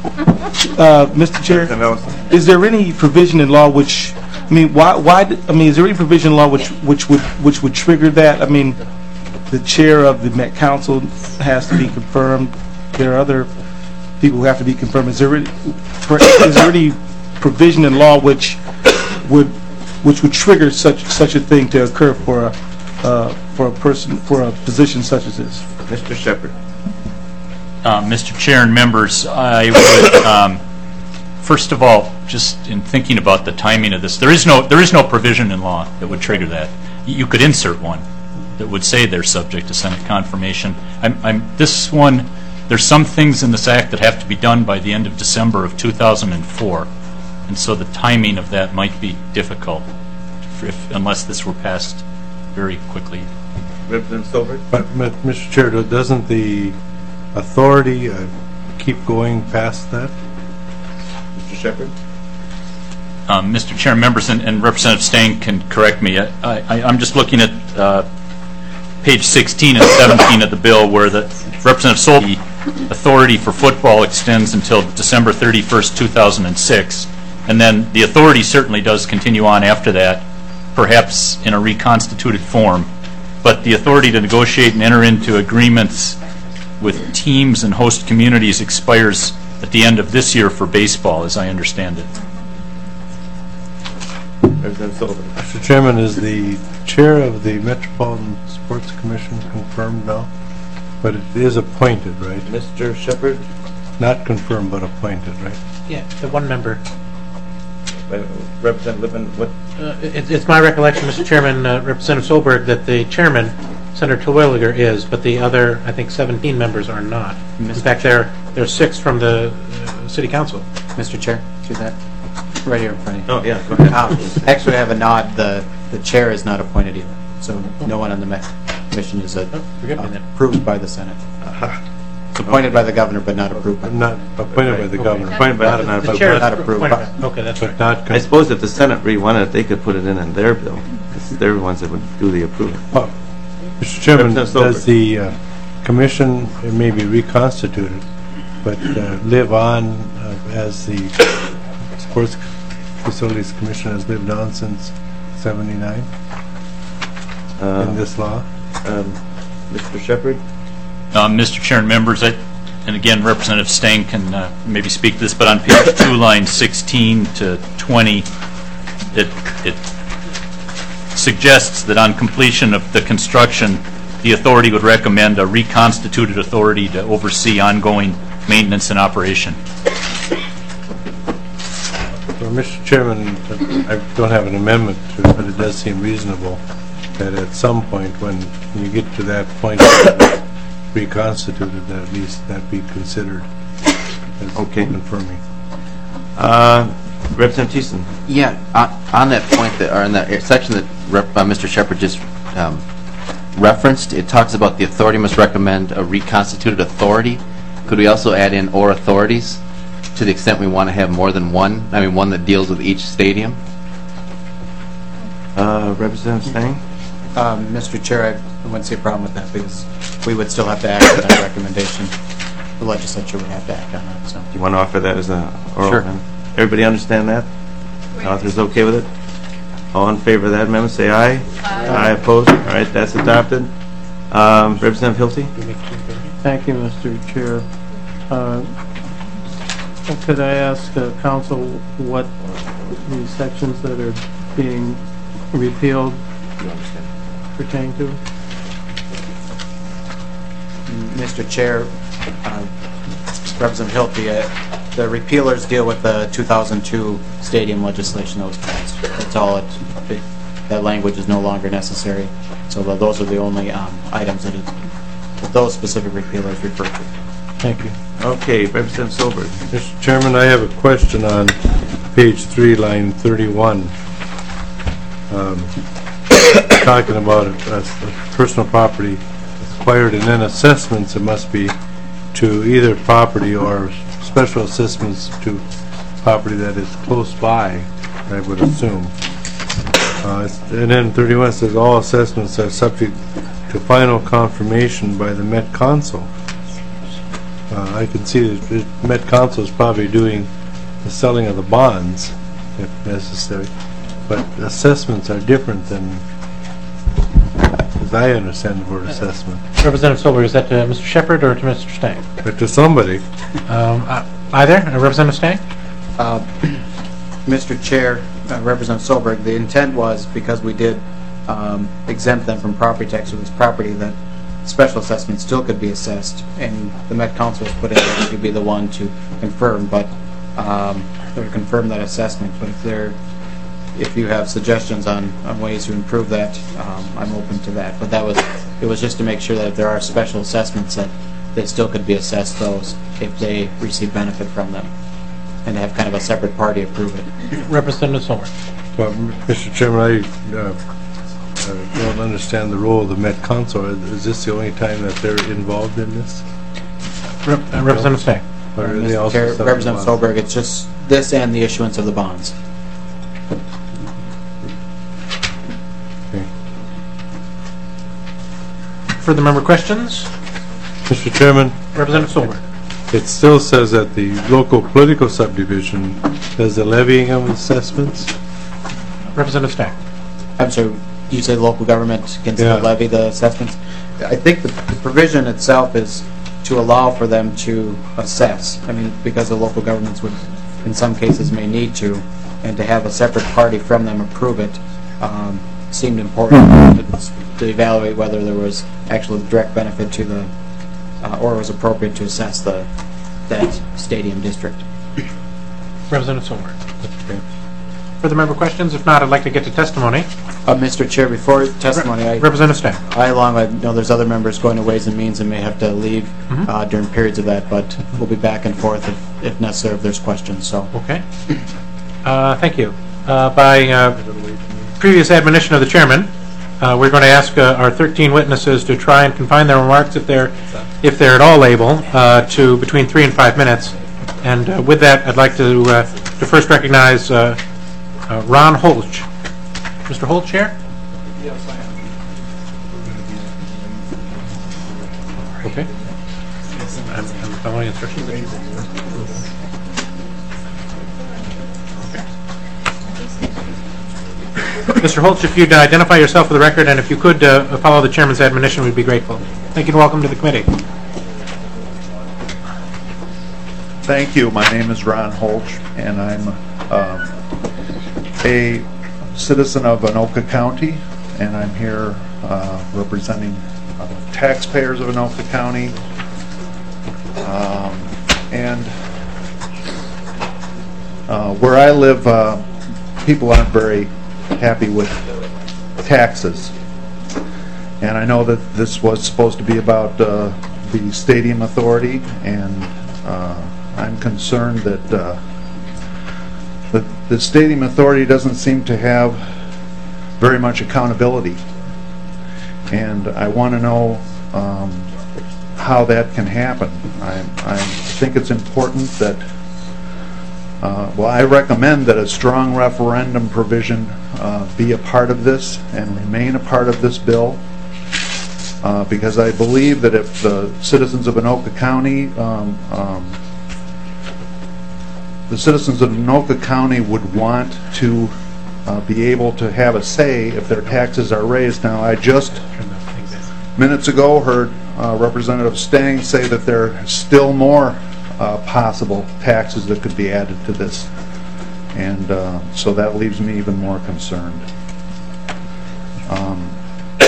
Speaker 19: Uh, Mister Chair, is there any provision in law which, I mean, why, why, d- I mean, is there any provision in law which, which would, which would trigger that? I mean, the chair of the Met Council has to be confirmed. There are other people who have to be confirmed. Is there any, is there any provision in law which would, which would trigger such, such a thing to occur for a, uh, for a person, for a position such as this?
Speaker 1: Mister Shepherd.
Speaker 11: Uh, Mister Chair and members, I would, um, first of all, just in thinking about the timing of this, there is no there is no provision in law that would trigger that. You could insert one that would say they're subject to Senate confirmation. I'm, I'm, this one, there's some things in this act that have to be done by the end of December of two thousand four, and so the timing of that might be difficult if, unless this were passed very quickly.
Speaker 1: Representative Silver.
Speaker 4: But, Mi- Mister Chair, do- doesn't the authority uh, keep going past that?
Speaker 1: Mister Shepherd.
Speaker 11: Um, Mister Chair, members, and, and Representative Stang can correct me. I, I, I'm just looking at uh, page sixteen and seventeen of the bill, where the Representative Sol, the authority for football extends until December thirty-first, two thousand six, and then the authority certainly does continue on after that, perhaps in a reconstituted form. But the authority to negotiate and enter into agreements with teams and host communities expires at the end of this year for baseball, as I understand it.
Speaker 1: Representative Silver.
Speaker 4: Mister Chairman, is the chair of the Metropolitan Sports Commission confirmed now? But it is appointed, right?
Speaker 1: Mister Shepherd.
Speaker 4: Not confirmed, but appointed, right?
Speaker 14: Yeah, the one member.
Speaker 1: Uh, Representative Lippman, what?
Speaker 14: Uh, it- It's my recollection, Mister Chairman, uh, Representative Solberg, that the chairman Senator Terwilliger is, but the other, I think, seventeen members are not. In fact, there there are six from the uh, City Council.
Speaker 13: Mister Chair, do that. Right here in front of you.
Speaker 1: Oh, yeah, go ahead.
Speaker 13: Um, Actually, I have a nod. The the chair is not appointed either, so no one on the Met Commission is uh,
Speaker 14: forgive me
Speaker 13: uh,
Speaker 14: then.
Speaker 13: approved by the Senate. It's appointed by the governor, but not approved by...
Speaker 4: Not appointed by the governor.
Speaker 1: Appointed by
Speaker 4: Not-
Speaker 1: the-
Speaker 4: not-
Speaker 13: The
Speaker 4: but
Speaker 13: chair is
Speaker 4: not-
Speaker 13: not approved
Speaker 14: Appointed
Speaker 13: by...
Speaker 14: by- Okay, that's
Speaker 4: But
Speaker 14: right.
Speaker 4: not,
Speaker 1: I suppose if the Senate really wanted it, they could put it in in their bill. 'Cause they're the ones that would do the approval.
Speaker 4: Oh, Mister Chairman,
Speaker 1: Representative
Speaker 4: does the uh, commission, it may be reconstituted, but uh, live on uh, as the Sports Facilities Commission has lived on since seventy-nine in this law?
Speaker 1: Um, Mister Shepherd?
Speaker 11: Uh, Mister Chair and members, I, and again, Representative Stang can uh, maybe speak to this, but on page two, lines sixteen to twenty, it, it suggests that on completion of the construction, the authority would recommend a reconstituted authority to oversee ongoing maintenance and operation.
Speaker 4: Well, Mister Chairman, I don't have an amendment to it, but it does seem reasonable that at some point, when you get to that point reconstituted, that at least that be considered as
Speaker 1: Okay.
Speaker 4: confirming.
Speaker 1: Uh, Representative Thiessen?
Speaker 16: Yeah, on on that point, that, or in that section that Rep, uh, Mister Shepherd just um, referenced, it talks about the authority must recommend a reconstituted authority. Could we also add in or authorities to the extent we want to have more than one? I mean, one that deals with each stadium?
Speaker 1: Uh, Representative Stang?
Speaker 13: Um, Mister Chair, I wouldn't see a problem with that because we would still have to act on that recommendation. The legislature would have to act on that, so.
Speaker 1: Do you want to offer that as a oral
Speaker 13: Sure.
Speaker 1: amendment? Everybody understand that? The author's okay with it? All in favor of that amendment, say aye. Aye. Opposed? All right, that's adopted. Um, Representative Hilty?
Speaker 10: Thank you, Mister Chair. Uh, Could I ask uh, council what these sections that are being repealed pertain to?
Speaker 13: Mister Chair, uh, Representative Hilty, uh, the repealers deal with the two thousand two stadium legislation that was passed. That's all. It, it, that language is no longer necessary. So tho- those are the only um, items that, it, that those specific repealers refer to.
Speaker 4: Thank you.
Speaker 1: Okay, Representative Solberg.
Speaker 4: Mister Chairman, I have a question on page three, line thirty-one. Um, talking about a, a personal property acquired and then assessments, it must be to either property or special assessments to property that is close by, I would assume. Uh, it's- and then thirty-one says all assessments are subject to final confirmation by the Met Council. Uh, I can see that the Met Council is probably doing the selling of the bonds, if necessary, but assessments are different than, as I understand the word assessment.
Speaker 14: Representative Solberg, is that to Mister Shepherd or to Mister Stang?
Speaker 4: But to somebody.
Speaker 14: Um, uh, either. Uh, Representative Stang?
Speaker 13: Uh, Mister Chair, uh, Representative Solberg, the intent was, because we did um, exempt them from property tax with this property, that special assessments still could be assessed, and the Met Council was put in there to be the one to confirm, but um, or confirm that assessment. But if there, if you have suggestions on, on ways to improve that, um, I'm open to that. But that was, it was just to make sure that if there are special assessments, that they still could be assessed those if they receive benefit from them, and to have kind of a separate party approve it.
Speaker 14: Representative Solberg.
Speaker 4: Well, Mister Chairman, I uh, uh, don't understand the role of the Met Council. Is this the only time that they're involved in this?
Speaker 14: Rep- uh, Representative Stang.
Speaker 4: Or are they
Speaker 13: Mister
Speaker 4: also
Speaker 13: Chair,
Speaker 4: selling
Speaker 13: Representative
Speaker 4: bonds?
Speaker 13: Solberg, it's just this and the issuance of the bonds.
Speaker 14: Further member questions?
Speaker 4: Mister Chairman,
Speaker 14: Representative Solberg.
Speaker 4: it still says that the local political subdivision does the levying of assessments.
Speaker 14: Representative Stang.
Speaker 13: I'm sorry, you say local government can still
Speaker 4: Yeah.
Speaker 13: levy the assessments? I think the the provision itself is to allow for them to assess. I mean, because the local governments would, in some cases, may need to, and to have a separate party from them approve it um, seemed important to evaluate whether there was actual direct benefit to the, uh, or it was appropriate to assess the, that stadium district.
Speaker 14: Representative Solberg. Further member questions? If not, I'd like to get to testimony.
Speaker 13: Uh, Mister Chair, before testimony, I...
Speaker 14: Representative Stang.
Speaker 13: I, along with, know there's other members going to Ways and Means and may have to leave
Speaker 14: Mhm.
Speaker 13: uh, during periods of that, but we'll be back and forth if, if necessary, if there's questions, so...
Speaker 14: Okay. Uh, Thank you. Uh, By uh, previous admonition of the chairman, uh, we're going to ask uh, our thirteen witnesses to try and confine their remarks, if they're, if they're at all able, uh, to between three and five minutes. And uh, with that, I'd like to, uh, to first recognize uh, uh, Ron Holch. Mister Holch, Chair?
Speaker 20: Yes, I am.
Speaker 14: Okay. I'm, I'm following instructions. Mister Holch, if you'd identify yourself for the record, and if you could uh, follow the chairman's admonition, we'd be grateful. Thank you and welcome to the committee.
Speaker 21: Thank you. My name is Ron Holch, and I'm um, a citizen of Anoka County, and I'm here uh, representing uh, taxpayers of Anoka County. Um, and uh, where I live, uh, people aren't very happy with taxes. And I know that this was supposed to be about uh, the Stadium Authority, and uh, I'm concerned that uh, the, the Stadium Authority doesn't seem to have very much accountability. And I want to know um, how that can happen. I, I think it's important that, uh, well, I recommend that a strong referendum provision uh, be a part of this and remain a part of this bill. Uh, because I believe that if the citizens of Anoka County, um, um, the citizens of Anoka County would want to uh, be able to have a say if their taxes are raised. Now, I just minutes ago heard uh, Representative Stang say that there are still more uh, possible taxes that could be added to this, and uh, so that leaves me even more concerned. Um,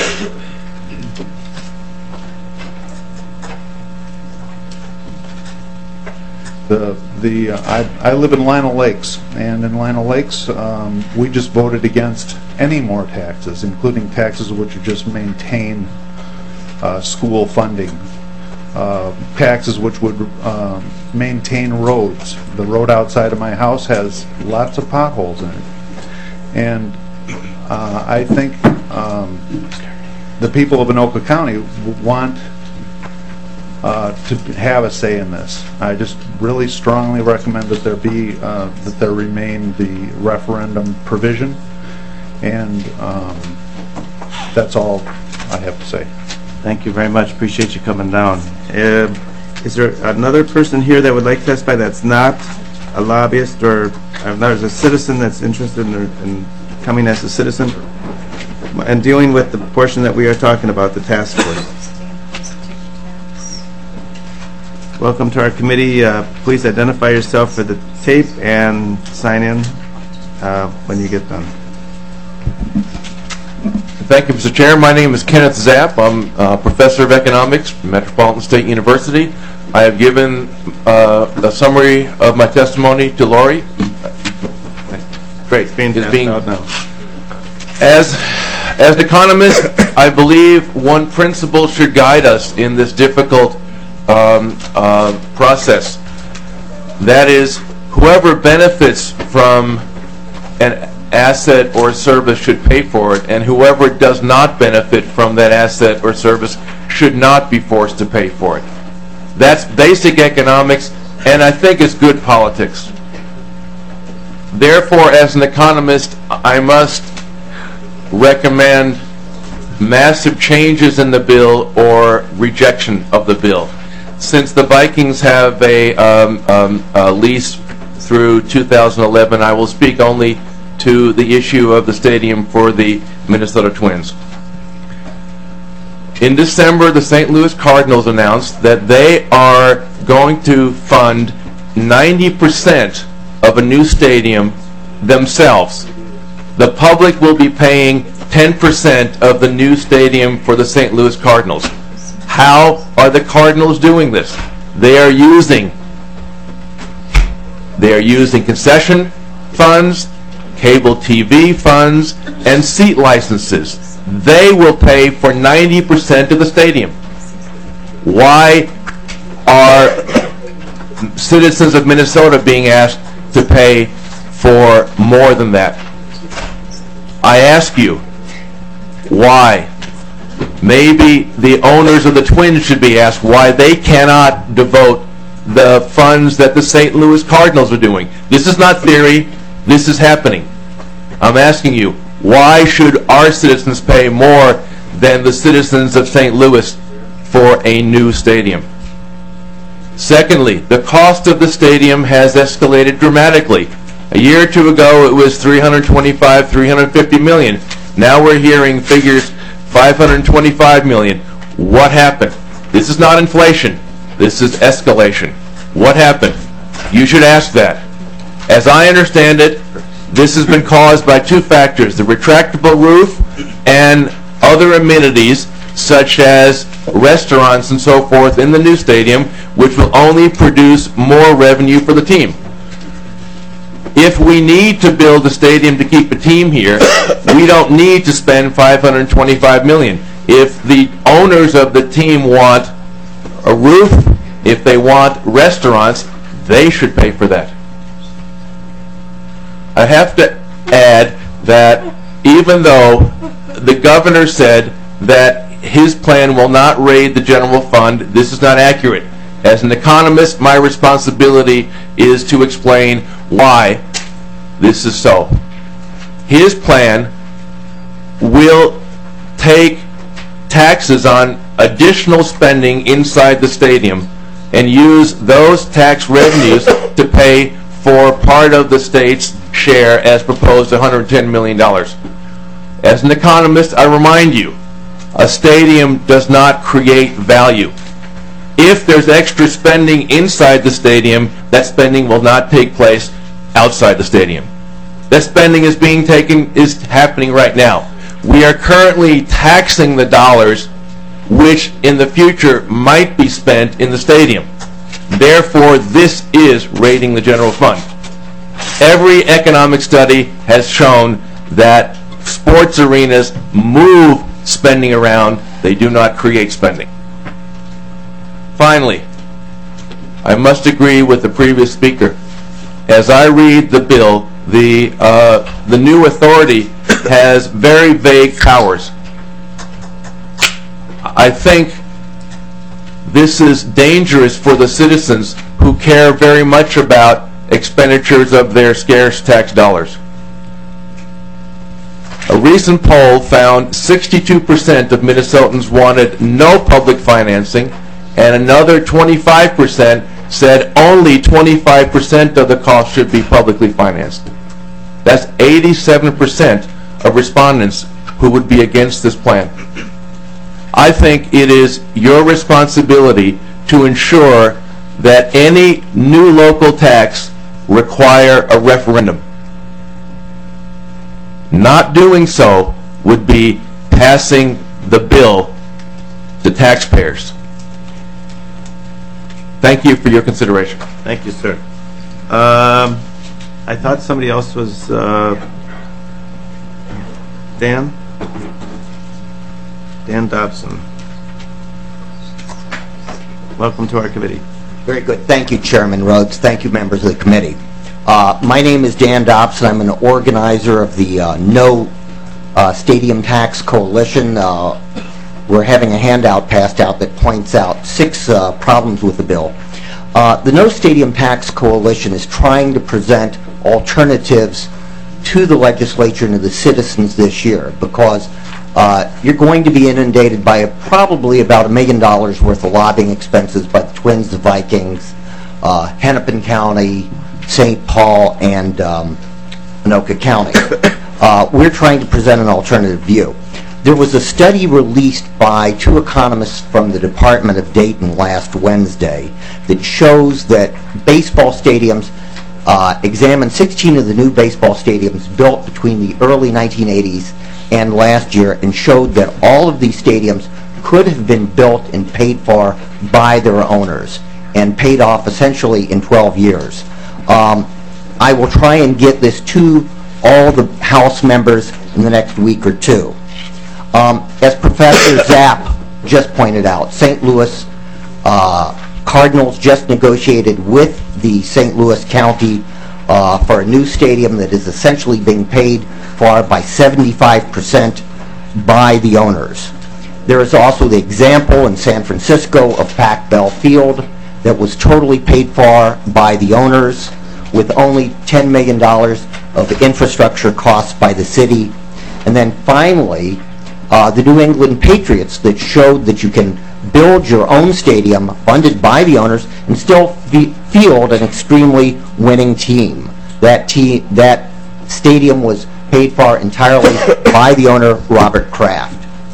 Speaker 21: The, the uh, I, I live in Lionel Lakes, and in Lionel Lakes um, we just voted against any more taxes, including taxes which would just maintain uh, school funding, uh, taxes which would um, maintain roads. The road outside of my house has lots of potholes in it, and uh, I think um, the people of Anoka County want Uh, to have a say in this. I just really strongly recommend that there be, uh, that there remain the referendum provision, and um, that's all I have to say.
Speaker 1: Thank you very much. Appreciate you coming down. Uh, is there another person here that would like to testify that's not a lobbyist, or uh, there's a citizen that's interested in, in coming as a citizen and dealing with the portion that we are talking about, the task force? Welcome to our committee. Uh, please identify yourself for the tape and sign in uh, when you get done.
Speaker 22: Thank you, Mister Chair. My name is Kenneth Zapp. I'm a professor of economics from Metropolitan State University. I have given uh, a summary of my testimony to Lori. Great.
Speaker 1: It's being
Speaker 22: It's being
Speaker 1: out now.
Speaker 22: As, as an economist, I believe one principle should guide us in this difficult Um, uh, process. That is, whoever benefits from an asset or service should pay for it, and whoever does not benefit from that asset or service should not be forced to pay for it. That's basic economics, and I think it's good politics. Therefore, as an economist, I must recommend massive changes in the bill or rejection of the bill. Since the Vikings have a, um, um, a lease through two thousand eleven, I will speak only to the issue of the stadium for the Minnesota Twins. In December, the Saint Louis Cardinals announced that they are going to fund ninety percent of a new stadium themselves. The public will be paying ten percent of the new stadium for the Saint Louis Cardinals. How are the Cardinals doing this? They are using they are using concession funds, cable T V funds, and seat licenses. They will pay for ninety percent of the stadium. Why are citizens of Minnesota being asked to pay for more than that? I ask you, why? Maybe the owners of the Twins should be asked why they cannot devote the funds that the Saint Louis Cardinals are doing. This is not theory. This is happening. I'm asking you, why should our citizens pay more than the citizens of Saint Louis for a new stadium? Secondly, the cost of the stadium has escalated dramatically. A year or two ago, it was three hundred twenty-five, three hundred fifty million. Now we're hearing figures five hundred twenty-five million. What happened? This is not inflation. This is escalation. What happened? You should ask that. As I understand it, this has been caused by two factors, the retractable roof and other amenities such as restaurants and so forth in the new stadium, which will only produce more revenue for the team. If we need to build a stadium to keep a team here, we don't need to spend five hundred twenty-five million dollars. If the owners of the team want a roof, if they want restaurants, they should pay for that. I have to add that even though the governor said that his plan will not raid the general fund, this is not accurate. As an economist, my responsibility is to explain why this is so. His plan will take taxes on additional spending inside the stadium and use those tax revenues to pay for part of the state's share as proposed one hundred ten million dollars. As an economist, I remind you, a stadium does not create value. If there's extra spending inside the stadium, that spending will not take place outside the stadium. That spending is being taken, is happening right now. We are currently taxing the dollars which in the future might be spent in the stadium. Therefore, this is raiding the general fund. Every economic study has shown that sports arenas move spending around, they do not create spending. Finally, I must agree with the previous speaker. As I read the bill, the, uh, the new authority has very vague powers. I think this is dangerous for the citizens who care very much about expenditures of their scarce tax dollars. A recent poll found sixty-two percent of Minnesotans wanted no public financing, and another twenty-five percent said only twenty-five percent of the cost should be publicly financed. That's eighty-seven percent of respondents who would be against this plan. I think it is your responsibility to ensure that any new local tax require a referendum. Not doing so would be passing the bill to taxpayers. Thank you for your consideration.
Speaker 1: Thank you, sir. Um, I thought somebody else was, uh, Dan? Dan Dobson. Welcome to our committee.
Speaker 2: Very good. Thank you, Chairman Rhodes. Thank you, members of the committee. Uh, my name is Dan Dobson. I'm an organizer of the uh, No uh, Stadium Tax Coalition. Uh, we're having a handout passed out that points out six uh, problems with the bill. Uh, the No Stadium Tax Coalition is trying to present alternatives to the legislature and to the citizens this year because uh, you're going to be inundated by a, probably about a million dollars worth of lobbying expenses by the Twins, the Vikings, uh, Hennepin County, Saint Paul, and um, Anoka County. Uh, we're trying to present an alternative view. There was a study released by two economists from the Department of Dayton last Wednesday that shows that baseball stadiums, uh, examined sixteen of the new baseball stadiums built between the early nineteen eighties and last year, and showed that all of these stadiums could have been built and paid for by their owners and paid off essentially in twelve years. Um, I will try and get this to all the House members in the next week or two. Um, as Professor Zapp just pointed out, Saint Louis uh, Cardinals just negotiated with the Saint Louis County uh, for a new stadium that is essentially being paid for by seventy-five percent by the owners. There is also the example in San Francisco of Pac Bell Field that was totally paid for by the owners with only ten million dollars of infrastructure costs by the city. And then finally, uh, the New England Patriots that showed that you can build your own stadium funded by the owners and still be, field an extremely winning team. That, te that stadium was paid for entirely by the owner, Robert Kraft.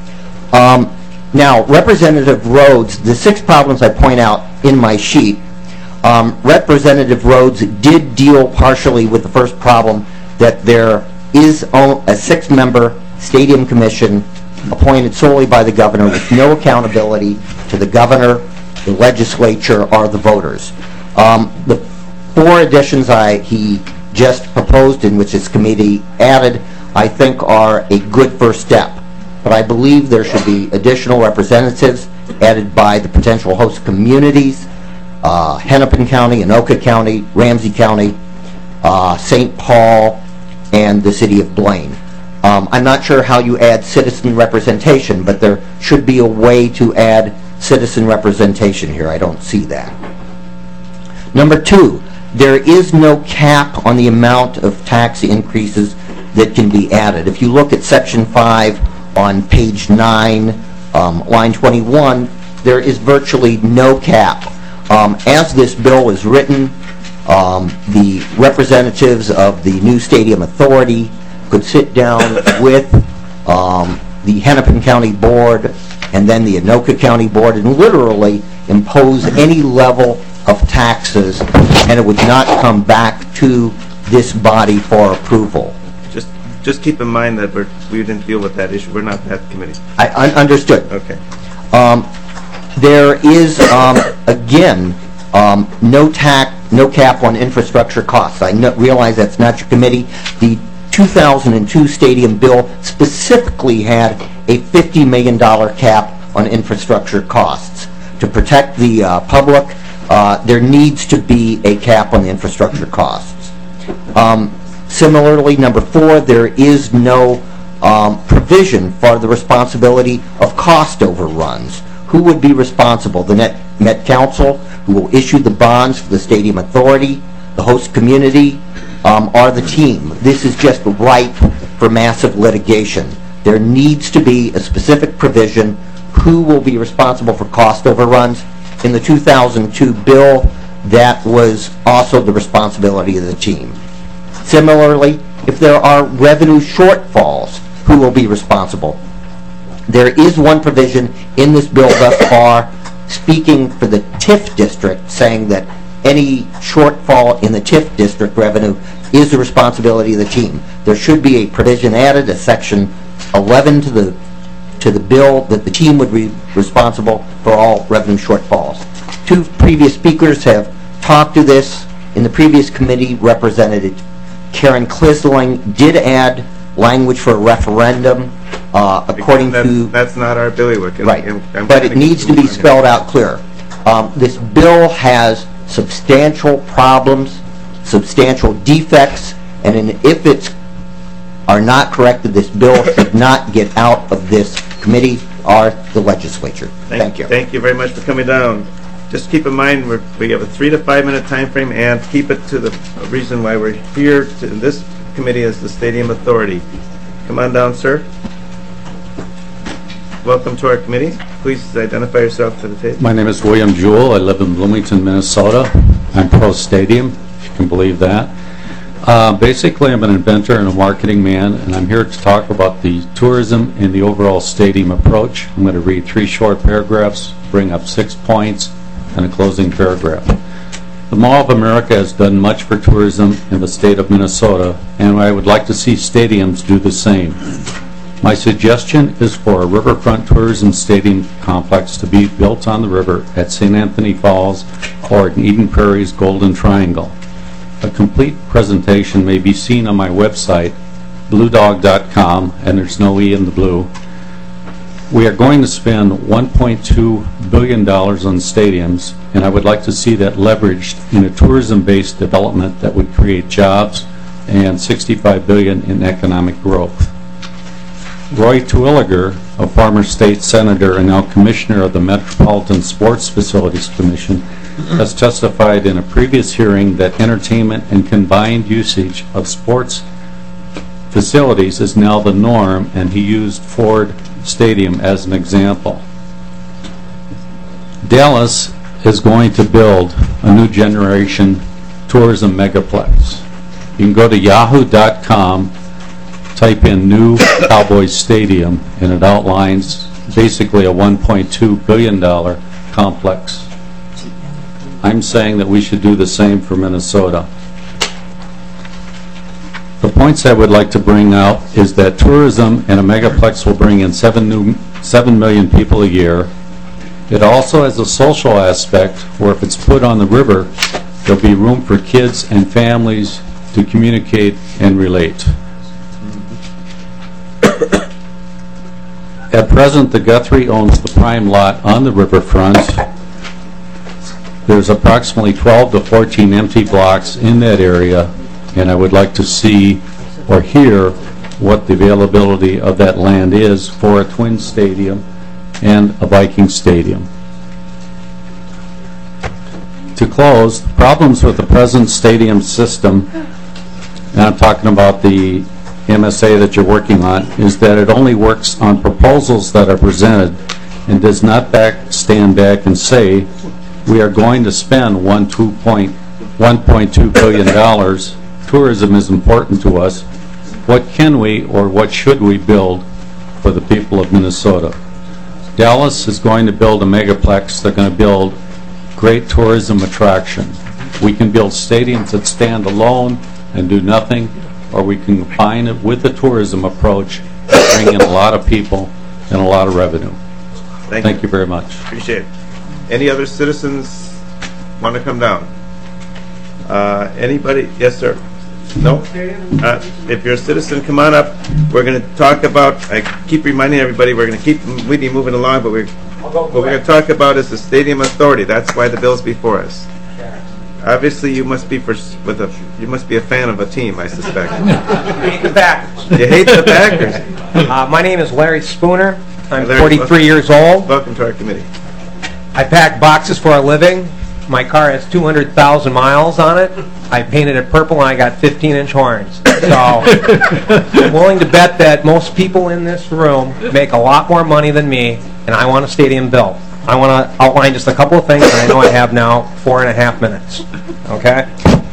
Speaker 2: Um, now, Representative Rhodes, the six problems I point out in my sheet, um, Representative Rhodes did deal partially with the first problem, that there is a six-member stadium commission appointed solely by the governor with no accountability to the governor, the legislature, or the voters. Um, the four additions I, he just proposed, in which his committee added, I think are a good first step. But I believe there should be additional representatives added by the potential host communities, uh, Hennepin County, Anoka County, Ramsey County, uh, Saint Paul, and the city of Blaine. Um, I'm not sure how you add citizen representation, but there should be a way to add citizen representation here. I don't see that. Number two, there is no cap on the amount of tax increases that can be added. If you look at section five on page nine, um, line twenty-one, there is virtually no cap. Um, as this bill is written, um, the representatives of the new Stadium Authority could sit down with um, the Hennepin County Board and then the Anoka County Board and literally impose any level of taxes, and it would not come back to this body for approval.
Speaker 1: Just just keep in mind that we're, we didn't deal with that issue. We're not that committee.
Speaker 2: I un understood.
Speaker 1: Okay.
Speaker 2: Um, there is, um, again, um, no tax, no cap on infrastructure costs. I no realize that's not your committee. The two thousand two stadium bill specifically had a fifty million dollar cap on infrastructure costs. To protect the uh, public, uh, there needs to be a cap on the infrastructure costs. Um, similarly, number four, there is no um, provision for the responsibility of cost overruns. Who would be responsible? The Net Met Council, who will issue the bonds for the Stadium Authority, the host community, um, or the team. This is just ripe for massive litigation. There needs to be a specific provision who will be responsible for cost overruns. In the two thousand two bill, that was also the responsibility of the team. Similarly, if there are revenue shortfalls, who will be responsible? There is one provision in this bill thus far speaking for the T I F district, saying that any shortfall in the T I F district revenue is the responsibility of the team. There should be a provision added, a section eleven to the to the bill, that the team would be responsible for all revenue shortfalls. Two previous speakers have talked to this. In the previous committee, Representative Karen Klisling did add language for a referendum, uh, according
Speaker 1: that's,
Speaker 2: to...
Speaker 1: That's not our bailiwick.
Speaker 2: Right, but it needs to be spelled out clear. Um, this bill has substantial problems, substantial defects, and in, if it's are not corrected, this bill should not get out of this committee or the legislature. Thank, thank you.
Speaker 1: Thank you very much for coming down. Just keep in mind we're, we have a three to five minute time frame, and keep it to the reason why we're here to this committee as the Stadium Authority. Come on down, sir. Welcome to our committee. Please identify yourself to the table.
Speaker 3: My name is William Jewell. I live in Bloomington, Minnesota. I'm pro-stadium, if you can believe that. Uh, basically, I'm an inventor and a marketing man, and I'm here to talk about the tourism and the overall stadium approach. I'm going to read three short paragraphs, bring up six points, and a closing paragraph. The Mall of America has done much for tourism in the state of Minnesota, and I would like to see stadiums do the same. My suggestion is for a riverfront tourism stadium complex to be built on the river at Saint Anthony Falls or in Eden Prairie's Golden Triangle. A complete presentation may be seen on my website, blue dog dot com, and there's no E in the blue. We are going to spend one point two billion dollars on stadiums, and I would like to see that leveraged in a tourism-based development that would create jobs and sixty-five billion dollars in economic growth. Roy Terwilliger, a former state senator and now commissioner of the Metropolitan Sports Facilities Commission, has testified in a previous hearing that entertainment and combined usage of sports facilities is now the norm, and he used Ford Stadium as an example. Dallas is going to build a new generation tourism megaplex. You can go to yahoo dot com, type in new Cowboys Stadium, and it outlines basically a one point two billion dollars complex. I'm saying that we should do the same for Minnesota. The points I would like to bring out is that tourism and a megaplex will bring in seven new seven million people a year. It also has a social aspect where if it's put on the river, there'll be room for kids and families to communicate and relate. At present, the Guthrie owns the prime lot on the riverfront. There's approximately twelve to fourteen empty blocks in that area, and I would like to see or hear what the availability of that land is for a twin stadium and a Viking stadium. To close, the problems with the present stadium system, and I'm talking about the M S A that you're working on, is that it only works on proposals that are presented and does not back, stand back and say, we are going to spend one point two billion dollars. Tourism is important to us. What can we or what should we build for the people of Minnesota? Dallas is going to build a megaplex. They're going to build great tourism attraction. We can build stadiums that stand alone and do nothing, or we can combine it with the tourism approach, bring in a lot of people and a lot of revenue.
Speaker 1: Thank,
Speaker 3: Thank
Speaker 1: you.
Speaker 3: you very much.
Speaker 1: Appreciate it. Any other citizens want to come down? Uh, anybody? Yes, sir. No? Uh, if you're a citizen, come on up. We're going to talk about, I keep reminding everybody, we're going to keep the meeting moving along, but we're, what we're going to talk about is the Stadium Authority. That's why the bill's before us. Obviously, you must be for, with a you must be a fan of a team, I suspect.
Speaker 8: I hate the Packers.
Speaker 1: You hate the Packers.
Speaker 8: Uh, my name is Larry Spooner. I'm
Speaker 1: Larry,
Speaker 8: forty-three
Speaker 1: welcome,
Speaker 8: years old.
Speaker 1: Welcome to our committee.
Speaker 8: I pack boxes for a living. My car has two hundred thousand miles on it. I painted it purple and I got fifteen inch horns. So I'm willing to bet that most people in this room make a lot more money than me, and I want a stadium built. I want to outline just a couple of things, and I know I have now four and a half minutes. Okay?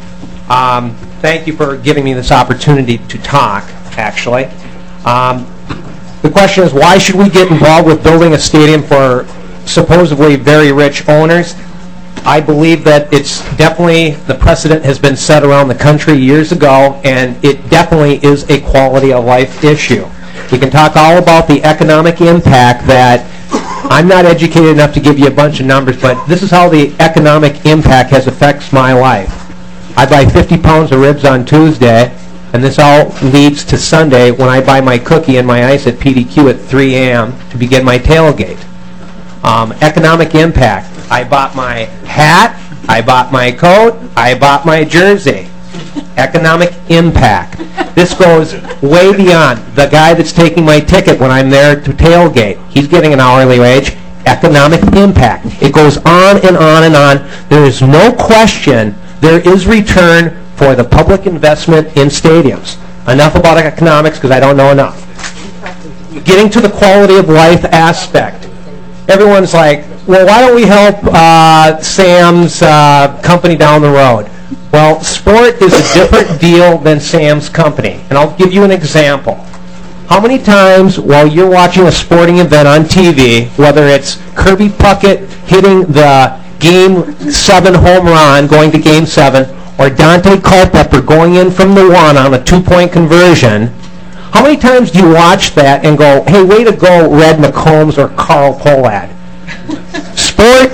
Speaker 8: Um, thank you for giving me this opportunity to talk, actually. Um, the question is, why should we get involved with building a stadium for supposedly very rich owners? I believe that it's definitely, the precedent has been set around the country years ago, and it definitely is a quality of life issue. We can talk all about the economic impact that, I'm not educated enough to give you a bunch of numbers, but this is how the economic impact has affected my life. I buy fifty pounds of ribs on Tuesday, and this all leads to Sunday when I buy my cookie and my ice at P D Q at three A M to begin my tailgate. Um, economic impact. I bought my hat, I bought my coat, I bought my jersey. Economic impact. This goes way beyond the guy that's taking my ticket when I'm there to tailgate. He's getting an hourly wage. Economic impact. It goes on and on and on. There is no question there is return for the public investment in stadiums. Enough about economics because I don't know enough. Getting to the quality of life aspect. Everyone's like, well, why don't we help uh, Sam's uh, company down the road? Well, sport is a different deal than Sam's company. And I'll give you an example. How many times while you're watching a sporting event on T V, whether it's Kirby Puckett hitting the Game seven home run, going to Game seven, or Dante Culpepper going in from the one on a two-point conversion, how many times do you watch that and go, hey, way to go, Red McCombs or Carl Pohlad? Sport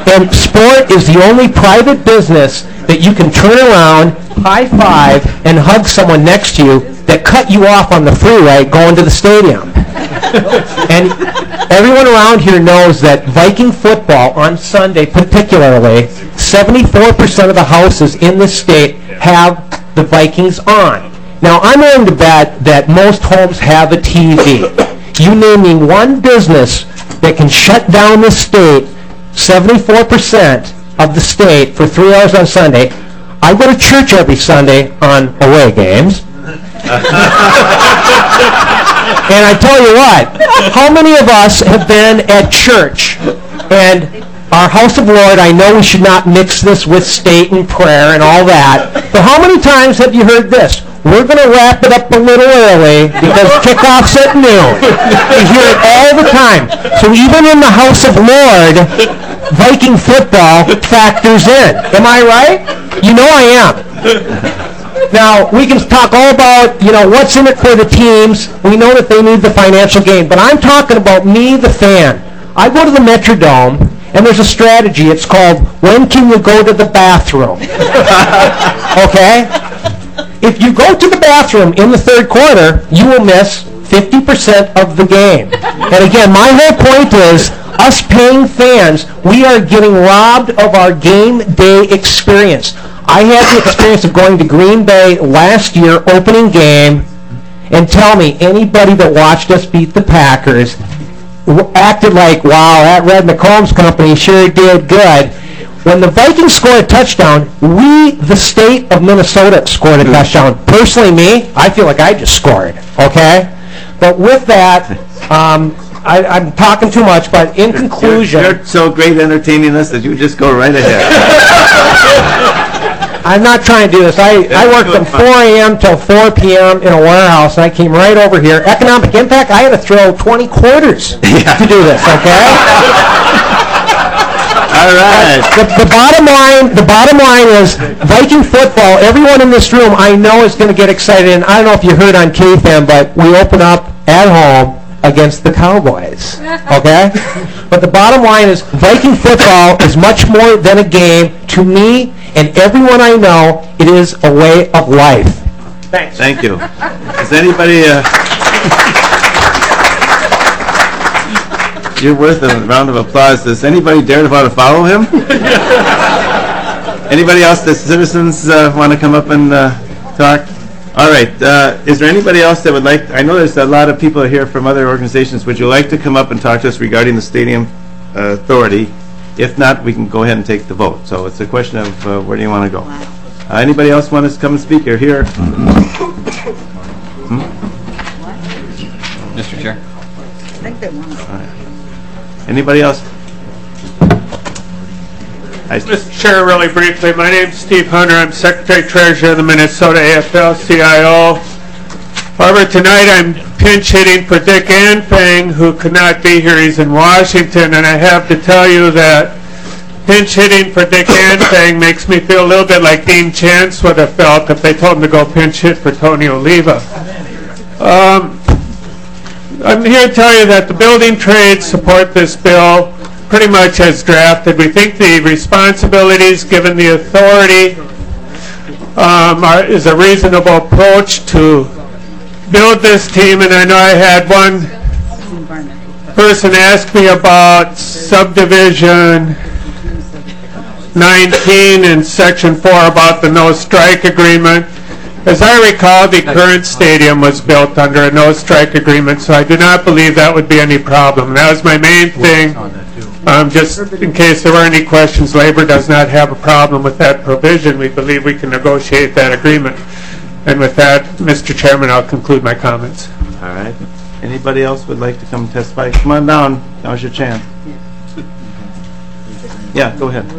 Speaker 8: And sport is the only private business that you can turn around, high five, and hug someone next to you that cut you off on the freeway going to the stadium. And everyone around here knows that Viking football on Sunday particularly, seventy-four percent of the houses in this state have the Vikings on. Now, I'm willing to bet that most homes have a T V. You name me one business that can shut down the state, seventy-four percent of the state, for three hours on Sunday. I go to church every Sunday on away games. And I tell you what, how many of us have been at church and our house of Lord, I know we should not mix this with state and prayer and all that, but how many times have you heard this? We're going to wrap it up a little early because kickoff's at noon. You hear it all the time. So even in the house of Lord, Viking football factors in. Am I right? You know I am. Now, we can talk all about, you know, what's in it for the teams. We know that they need the financial gain. But I'm talking about me, the fan. I go to the Metrodome, and there's a strategy. It's called, when can you go to the bathroom? Okay? If you go to the bathroom in the third quarter, you will miss fifty percent of the game. And again, my whole point is, us paying fans, we are getting robbed of our game day experience. I had the experience of going to Green Bay last year, opening game, and tell me, anybody that watched us beat the Packers acted like, wow, that Red McCombs company sure did good. When the Vikings scored a touchdown, we, the state of Minnesota, scored a touchdown. Personally, me, I feel like I just scored, okay? But with that, um, I, I'm talking too much, but in conclusion...
Speaker 1: You're, you're so great entertaining us that you just go right ahead.
Speaker 8: I'm not trying to do this. I, I worked from four a.m. till four p.m. in a warehouse, and I came right over here. Economic impact, I had to throw twenty quarters to do this, okay?
Speaker 1: All right.
Speaker 8: The, the bottom line, the bottom line is Viking football. Everyone in this room, I know, is going to get excited. And I don't know if you heard on K F A M, but we open up at home against the Cowboys. Okay? But the bottom line is Viking football is much more than a game. To me and everyone I know, it is a way of life. Thanks.
Speaker 1: Thank you. Does anybody... Uh, you're worth a round of applause. Does anybody dare to want to follow him? Anybody else, the citizens, uh, want to come up and uh, talk? All right. Uh, is there anybody else that would like... I know there's a lot of people here from other organizations. Would you like to come up and talk to us regarding the stadium uh, authority? If not, we can go ahead and take the vote. So it's a question of uh, where do you want to go. Uh, anybody else want to come and speak? You're here. Hmm?
Speaker 9: Mister Chair.
Speaker 5: I think they want
Speaker 1: All right. Anybody else?
Speaker 15: Mister Chair, really briefly, my name's Steve Hunter. I'm Secretary Treasurer of the Minnesota A F L C I O. However, tonight I'm pinch hitting for Dick Anfang, who could not be here. He's in Washington, and I have to tell you that pinch hitting for Dick Anfang makes me feel a little bit like Dean Chance would have felt if they told him to go pinch hit for Tony Oliva. Um, I'm here to tell you that the building trades support this bill pretty much as drafted. We think the responsibilities given the authority um, are, is a reasonable approach to build this team, and I know I had one person ask me about subdivision nineteen in section four about the no strike agreement. As I recall, the current stadium was built under a no strike agreement, so I do not believe that would be any problem. That was my main thing. Um, just in case there were any questions, labor does not have a problem with that provision. We believe we can negotiate that agreement. And with that, Mister Chairman, I'll conclude my comments.
Speaker 1: All right. Anybody else would like to come testify? Come on down. Now's your chance. Yeah, go ahead.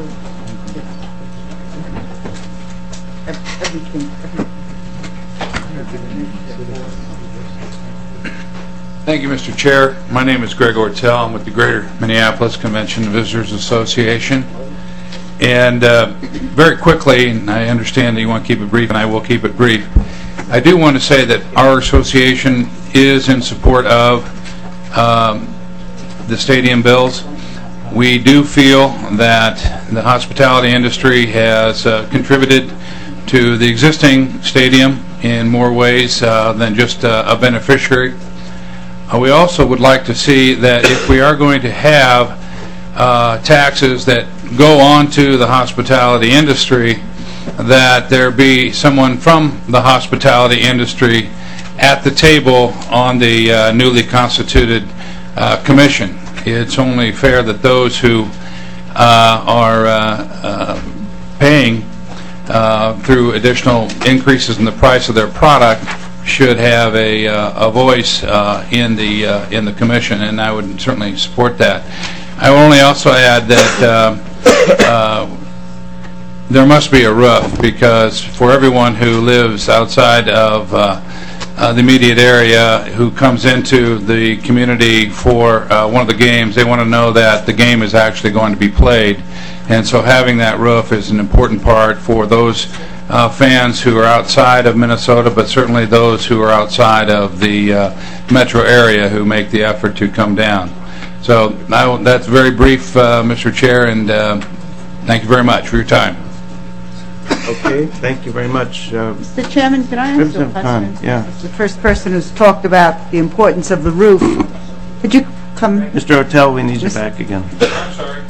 Speaker 23: Thank you, Mister Chair. My name is Greg Ortell. I'm with the Greater Minneapolis Convention and Visitors Association. And uh, very quickly, and I understand that you want to keep it brief, and I will keep it brief, I do want to say that our association is in support of um, the stadium bills. we do feel that the hospitality industry has uh, contributed to the existing stadium in more ways uh, than just uh, a beneficiary. Uh, we also would like to see that if we are going to have uh, taxes that go on to the hospitality industry, that there be someone from the hospitality industry at the table on the uh, newly constituted uh, commission. It's only fair that those who uh, are uh, uh, paying uh, through additional increases in the price of their product should have a, uh, a voice uh, in the uh, in the commission, and I would certainly support that. I will only also add that uh, uh, there must be a roof, because for everyone who lives outside of uh, uh, the immediate area who comes into the community for uh, one of the games, they want to know that the game is actually going to be played. And so having that roof is an important part for those uh, fans who are outside of Minnesota, but certainly those who are outside of the uh, metro area who make the effort to come down. So I will, that's very brief, uh, Mister Chair, and uh, thank you very much for your time.
Speaker 1: Okay, thank you very much. Uh,
Speaker 5: Mister Chairman, can I ask you a
Speaker 1: Representative
Speaker 5: question?
Speaker 1: Khan, yeah.
Speaker 5: As the first person who's talked about the importance of the roof, could you come?
Speaker 1: Mister Otel, we need you back again.
Speaker 23: I'm sorry.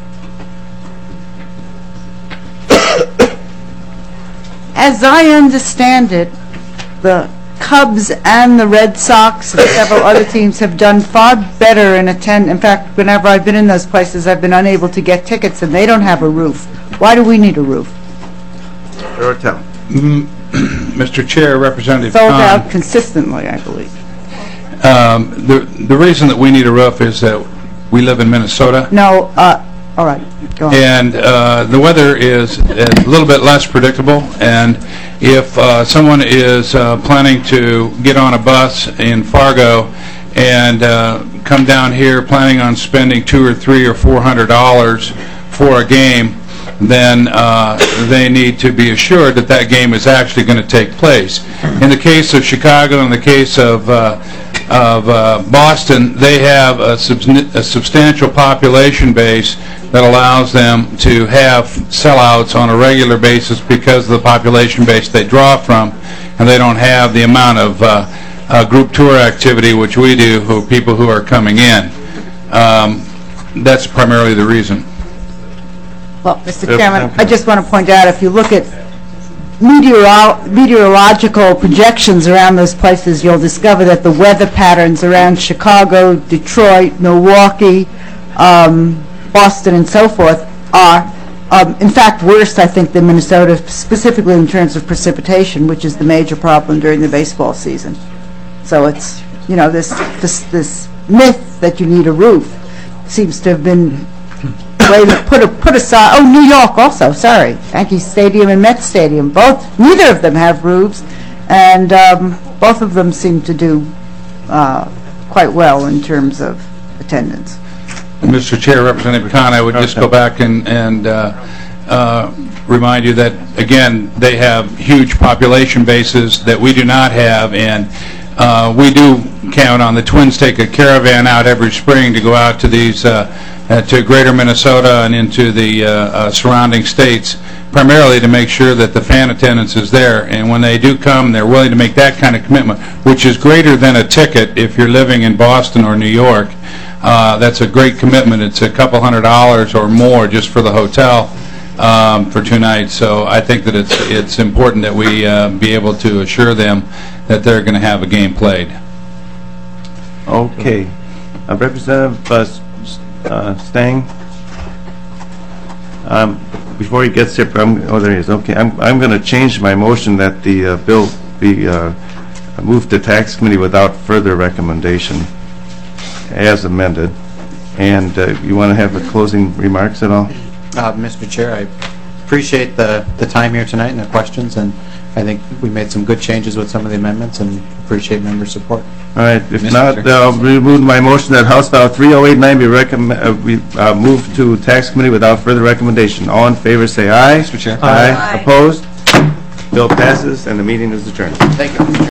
Speaker 5: As I understand it, the Cubs and the Red Sox and several other teams have done far better in attend. In fact, whenever I've been in those places, I've been unable to get tickets, and they don't have a roof. Why do we need a roof?
Speaker 1: Mister Otel.
Speaker 23: Mister Chair, Representative
Speaker 5: Sold
Speaker 23: Khan,
Speaker 5: out consistently, I believe.
Speaker 23: um, the the reason that we need a roof is that we live in Minnesota.
Speaker 5: No, uh, all right, go on.
Speaker 23: And uh, the weather is a little bit less predictable, and if uh, someone is uh, planning to get on a bus in Fargo and uh, come down here planning on spending two or three or four hundred dollars for a game, then uh, they need to be assured that that game is actually going to take place. In the case of Chicago, in the case of uh, of uh, Boston, they have a, subs- a substantial population base that allows them to have sellouts on a regular basis because of the population base they draw from, and they don't have the amount of uh, uh, group tour activity which we do, who people who are coming in. Um, that's primarily the reason.
Speaker 5: Well, Mister Chairman, I just want to point out, if you look at meteoro- meteorological projections around those places, you'll discover that the weather patterns around Chicago, Detroit, Milwaukee, um, Boston, and so forth are, um, in fact, worse, I think, than Minnesota, specifically in terms of precipitation, which is the major problem during the baseball season. So it's, you know, this this, this myth that you need a roof seems to have been put a, put aside. Oh, New York also, sorry. Yankee Stadium and Met Stadium, both, neither of them have roofs, and um, both of them seem to do uh, quite well in terms of attendance.
Speaker 23: Mister Chair, Representative Khan, I would just go back and, and uh, uh, remind you that, again, they have huge population bases that we do not have, and uh, we do count on the Twins take a caravan out every spring to go out to these uh, uh, to greater Minnesota and into the uh, uh, surrounding states, primarily to make sure that the fan attendance is there. And when they do come, they're willing to make that kind of commitment, which is greater than a ticket if you're living in Boston or New York. Uh, that's a great commitment. It's a couple hundred dollars or more just for the hotel um, for two nights. So I think that it's it's important that we uh, be able to assure them that they're going to have a game played.
Speaker 1: Okay. Uh, Representative uh, uh, Stang, um, before he gets here, I'm, oh, there he is. Okay, I'm, I'm going to change my motion that the uh, bill be uh, moved to tax committee without further recommendation, as amended. And uh, you want to have the closing remarks at all?
Speaker 13: Uh, Mister Chair, I appreciate the, the time here tonight and the questions, and I think we made some good changes with some of the amendments, and appreciate member support.
Speaker 1: All right. If
Speaker 13: Mister
Speaker 1: not,
Speaker 13: Chair.
Speaker 1: I'll remove my motion that House File three oh eight nine be recommend, uh, be, uh, moved to tax committee without further recommendation. All in favor, say aye.
Speaker 13: Mister Chair.
Speaker 1: Aye.
Speaker 13: Aye.
Speaker 1: Opposed? Bill passes, and the meeting is adjourned.
Speaker 13: Thank you.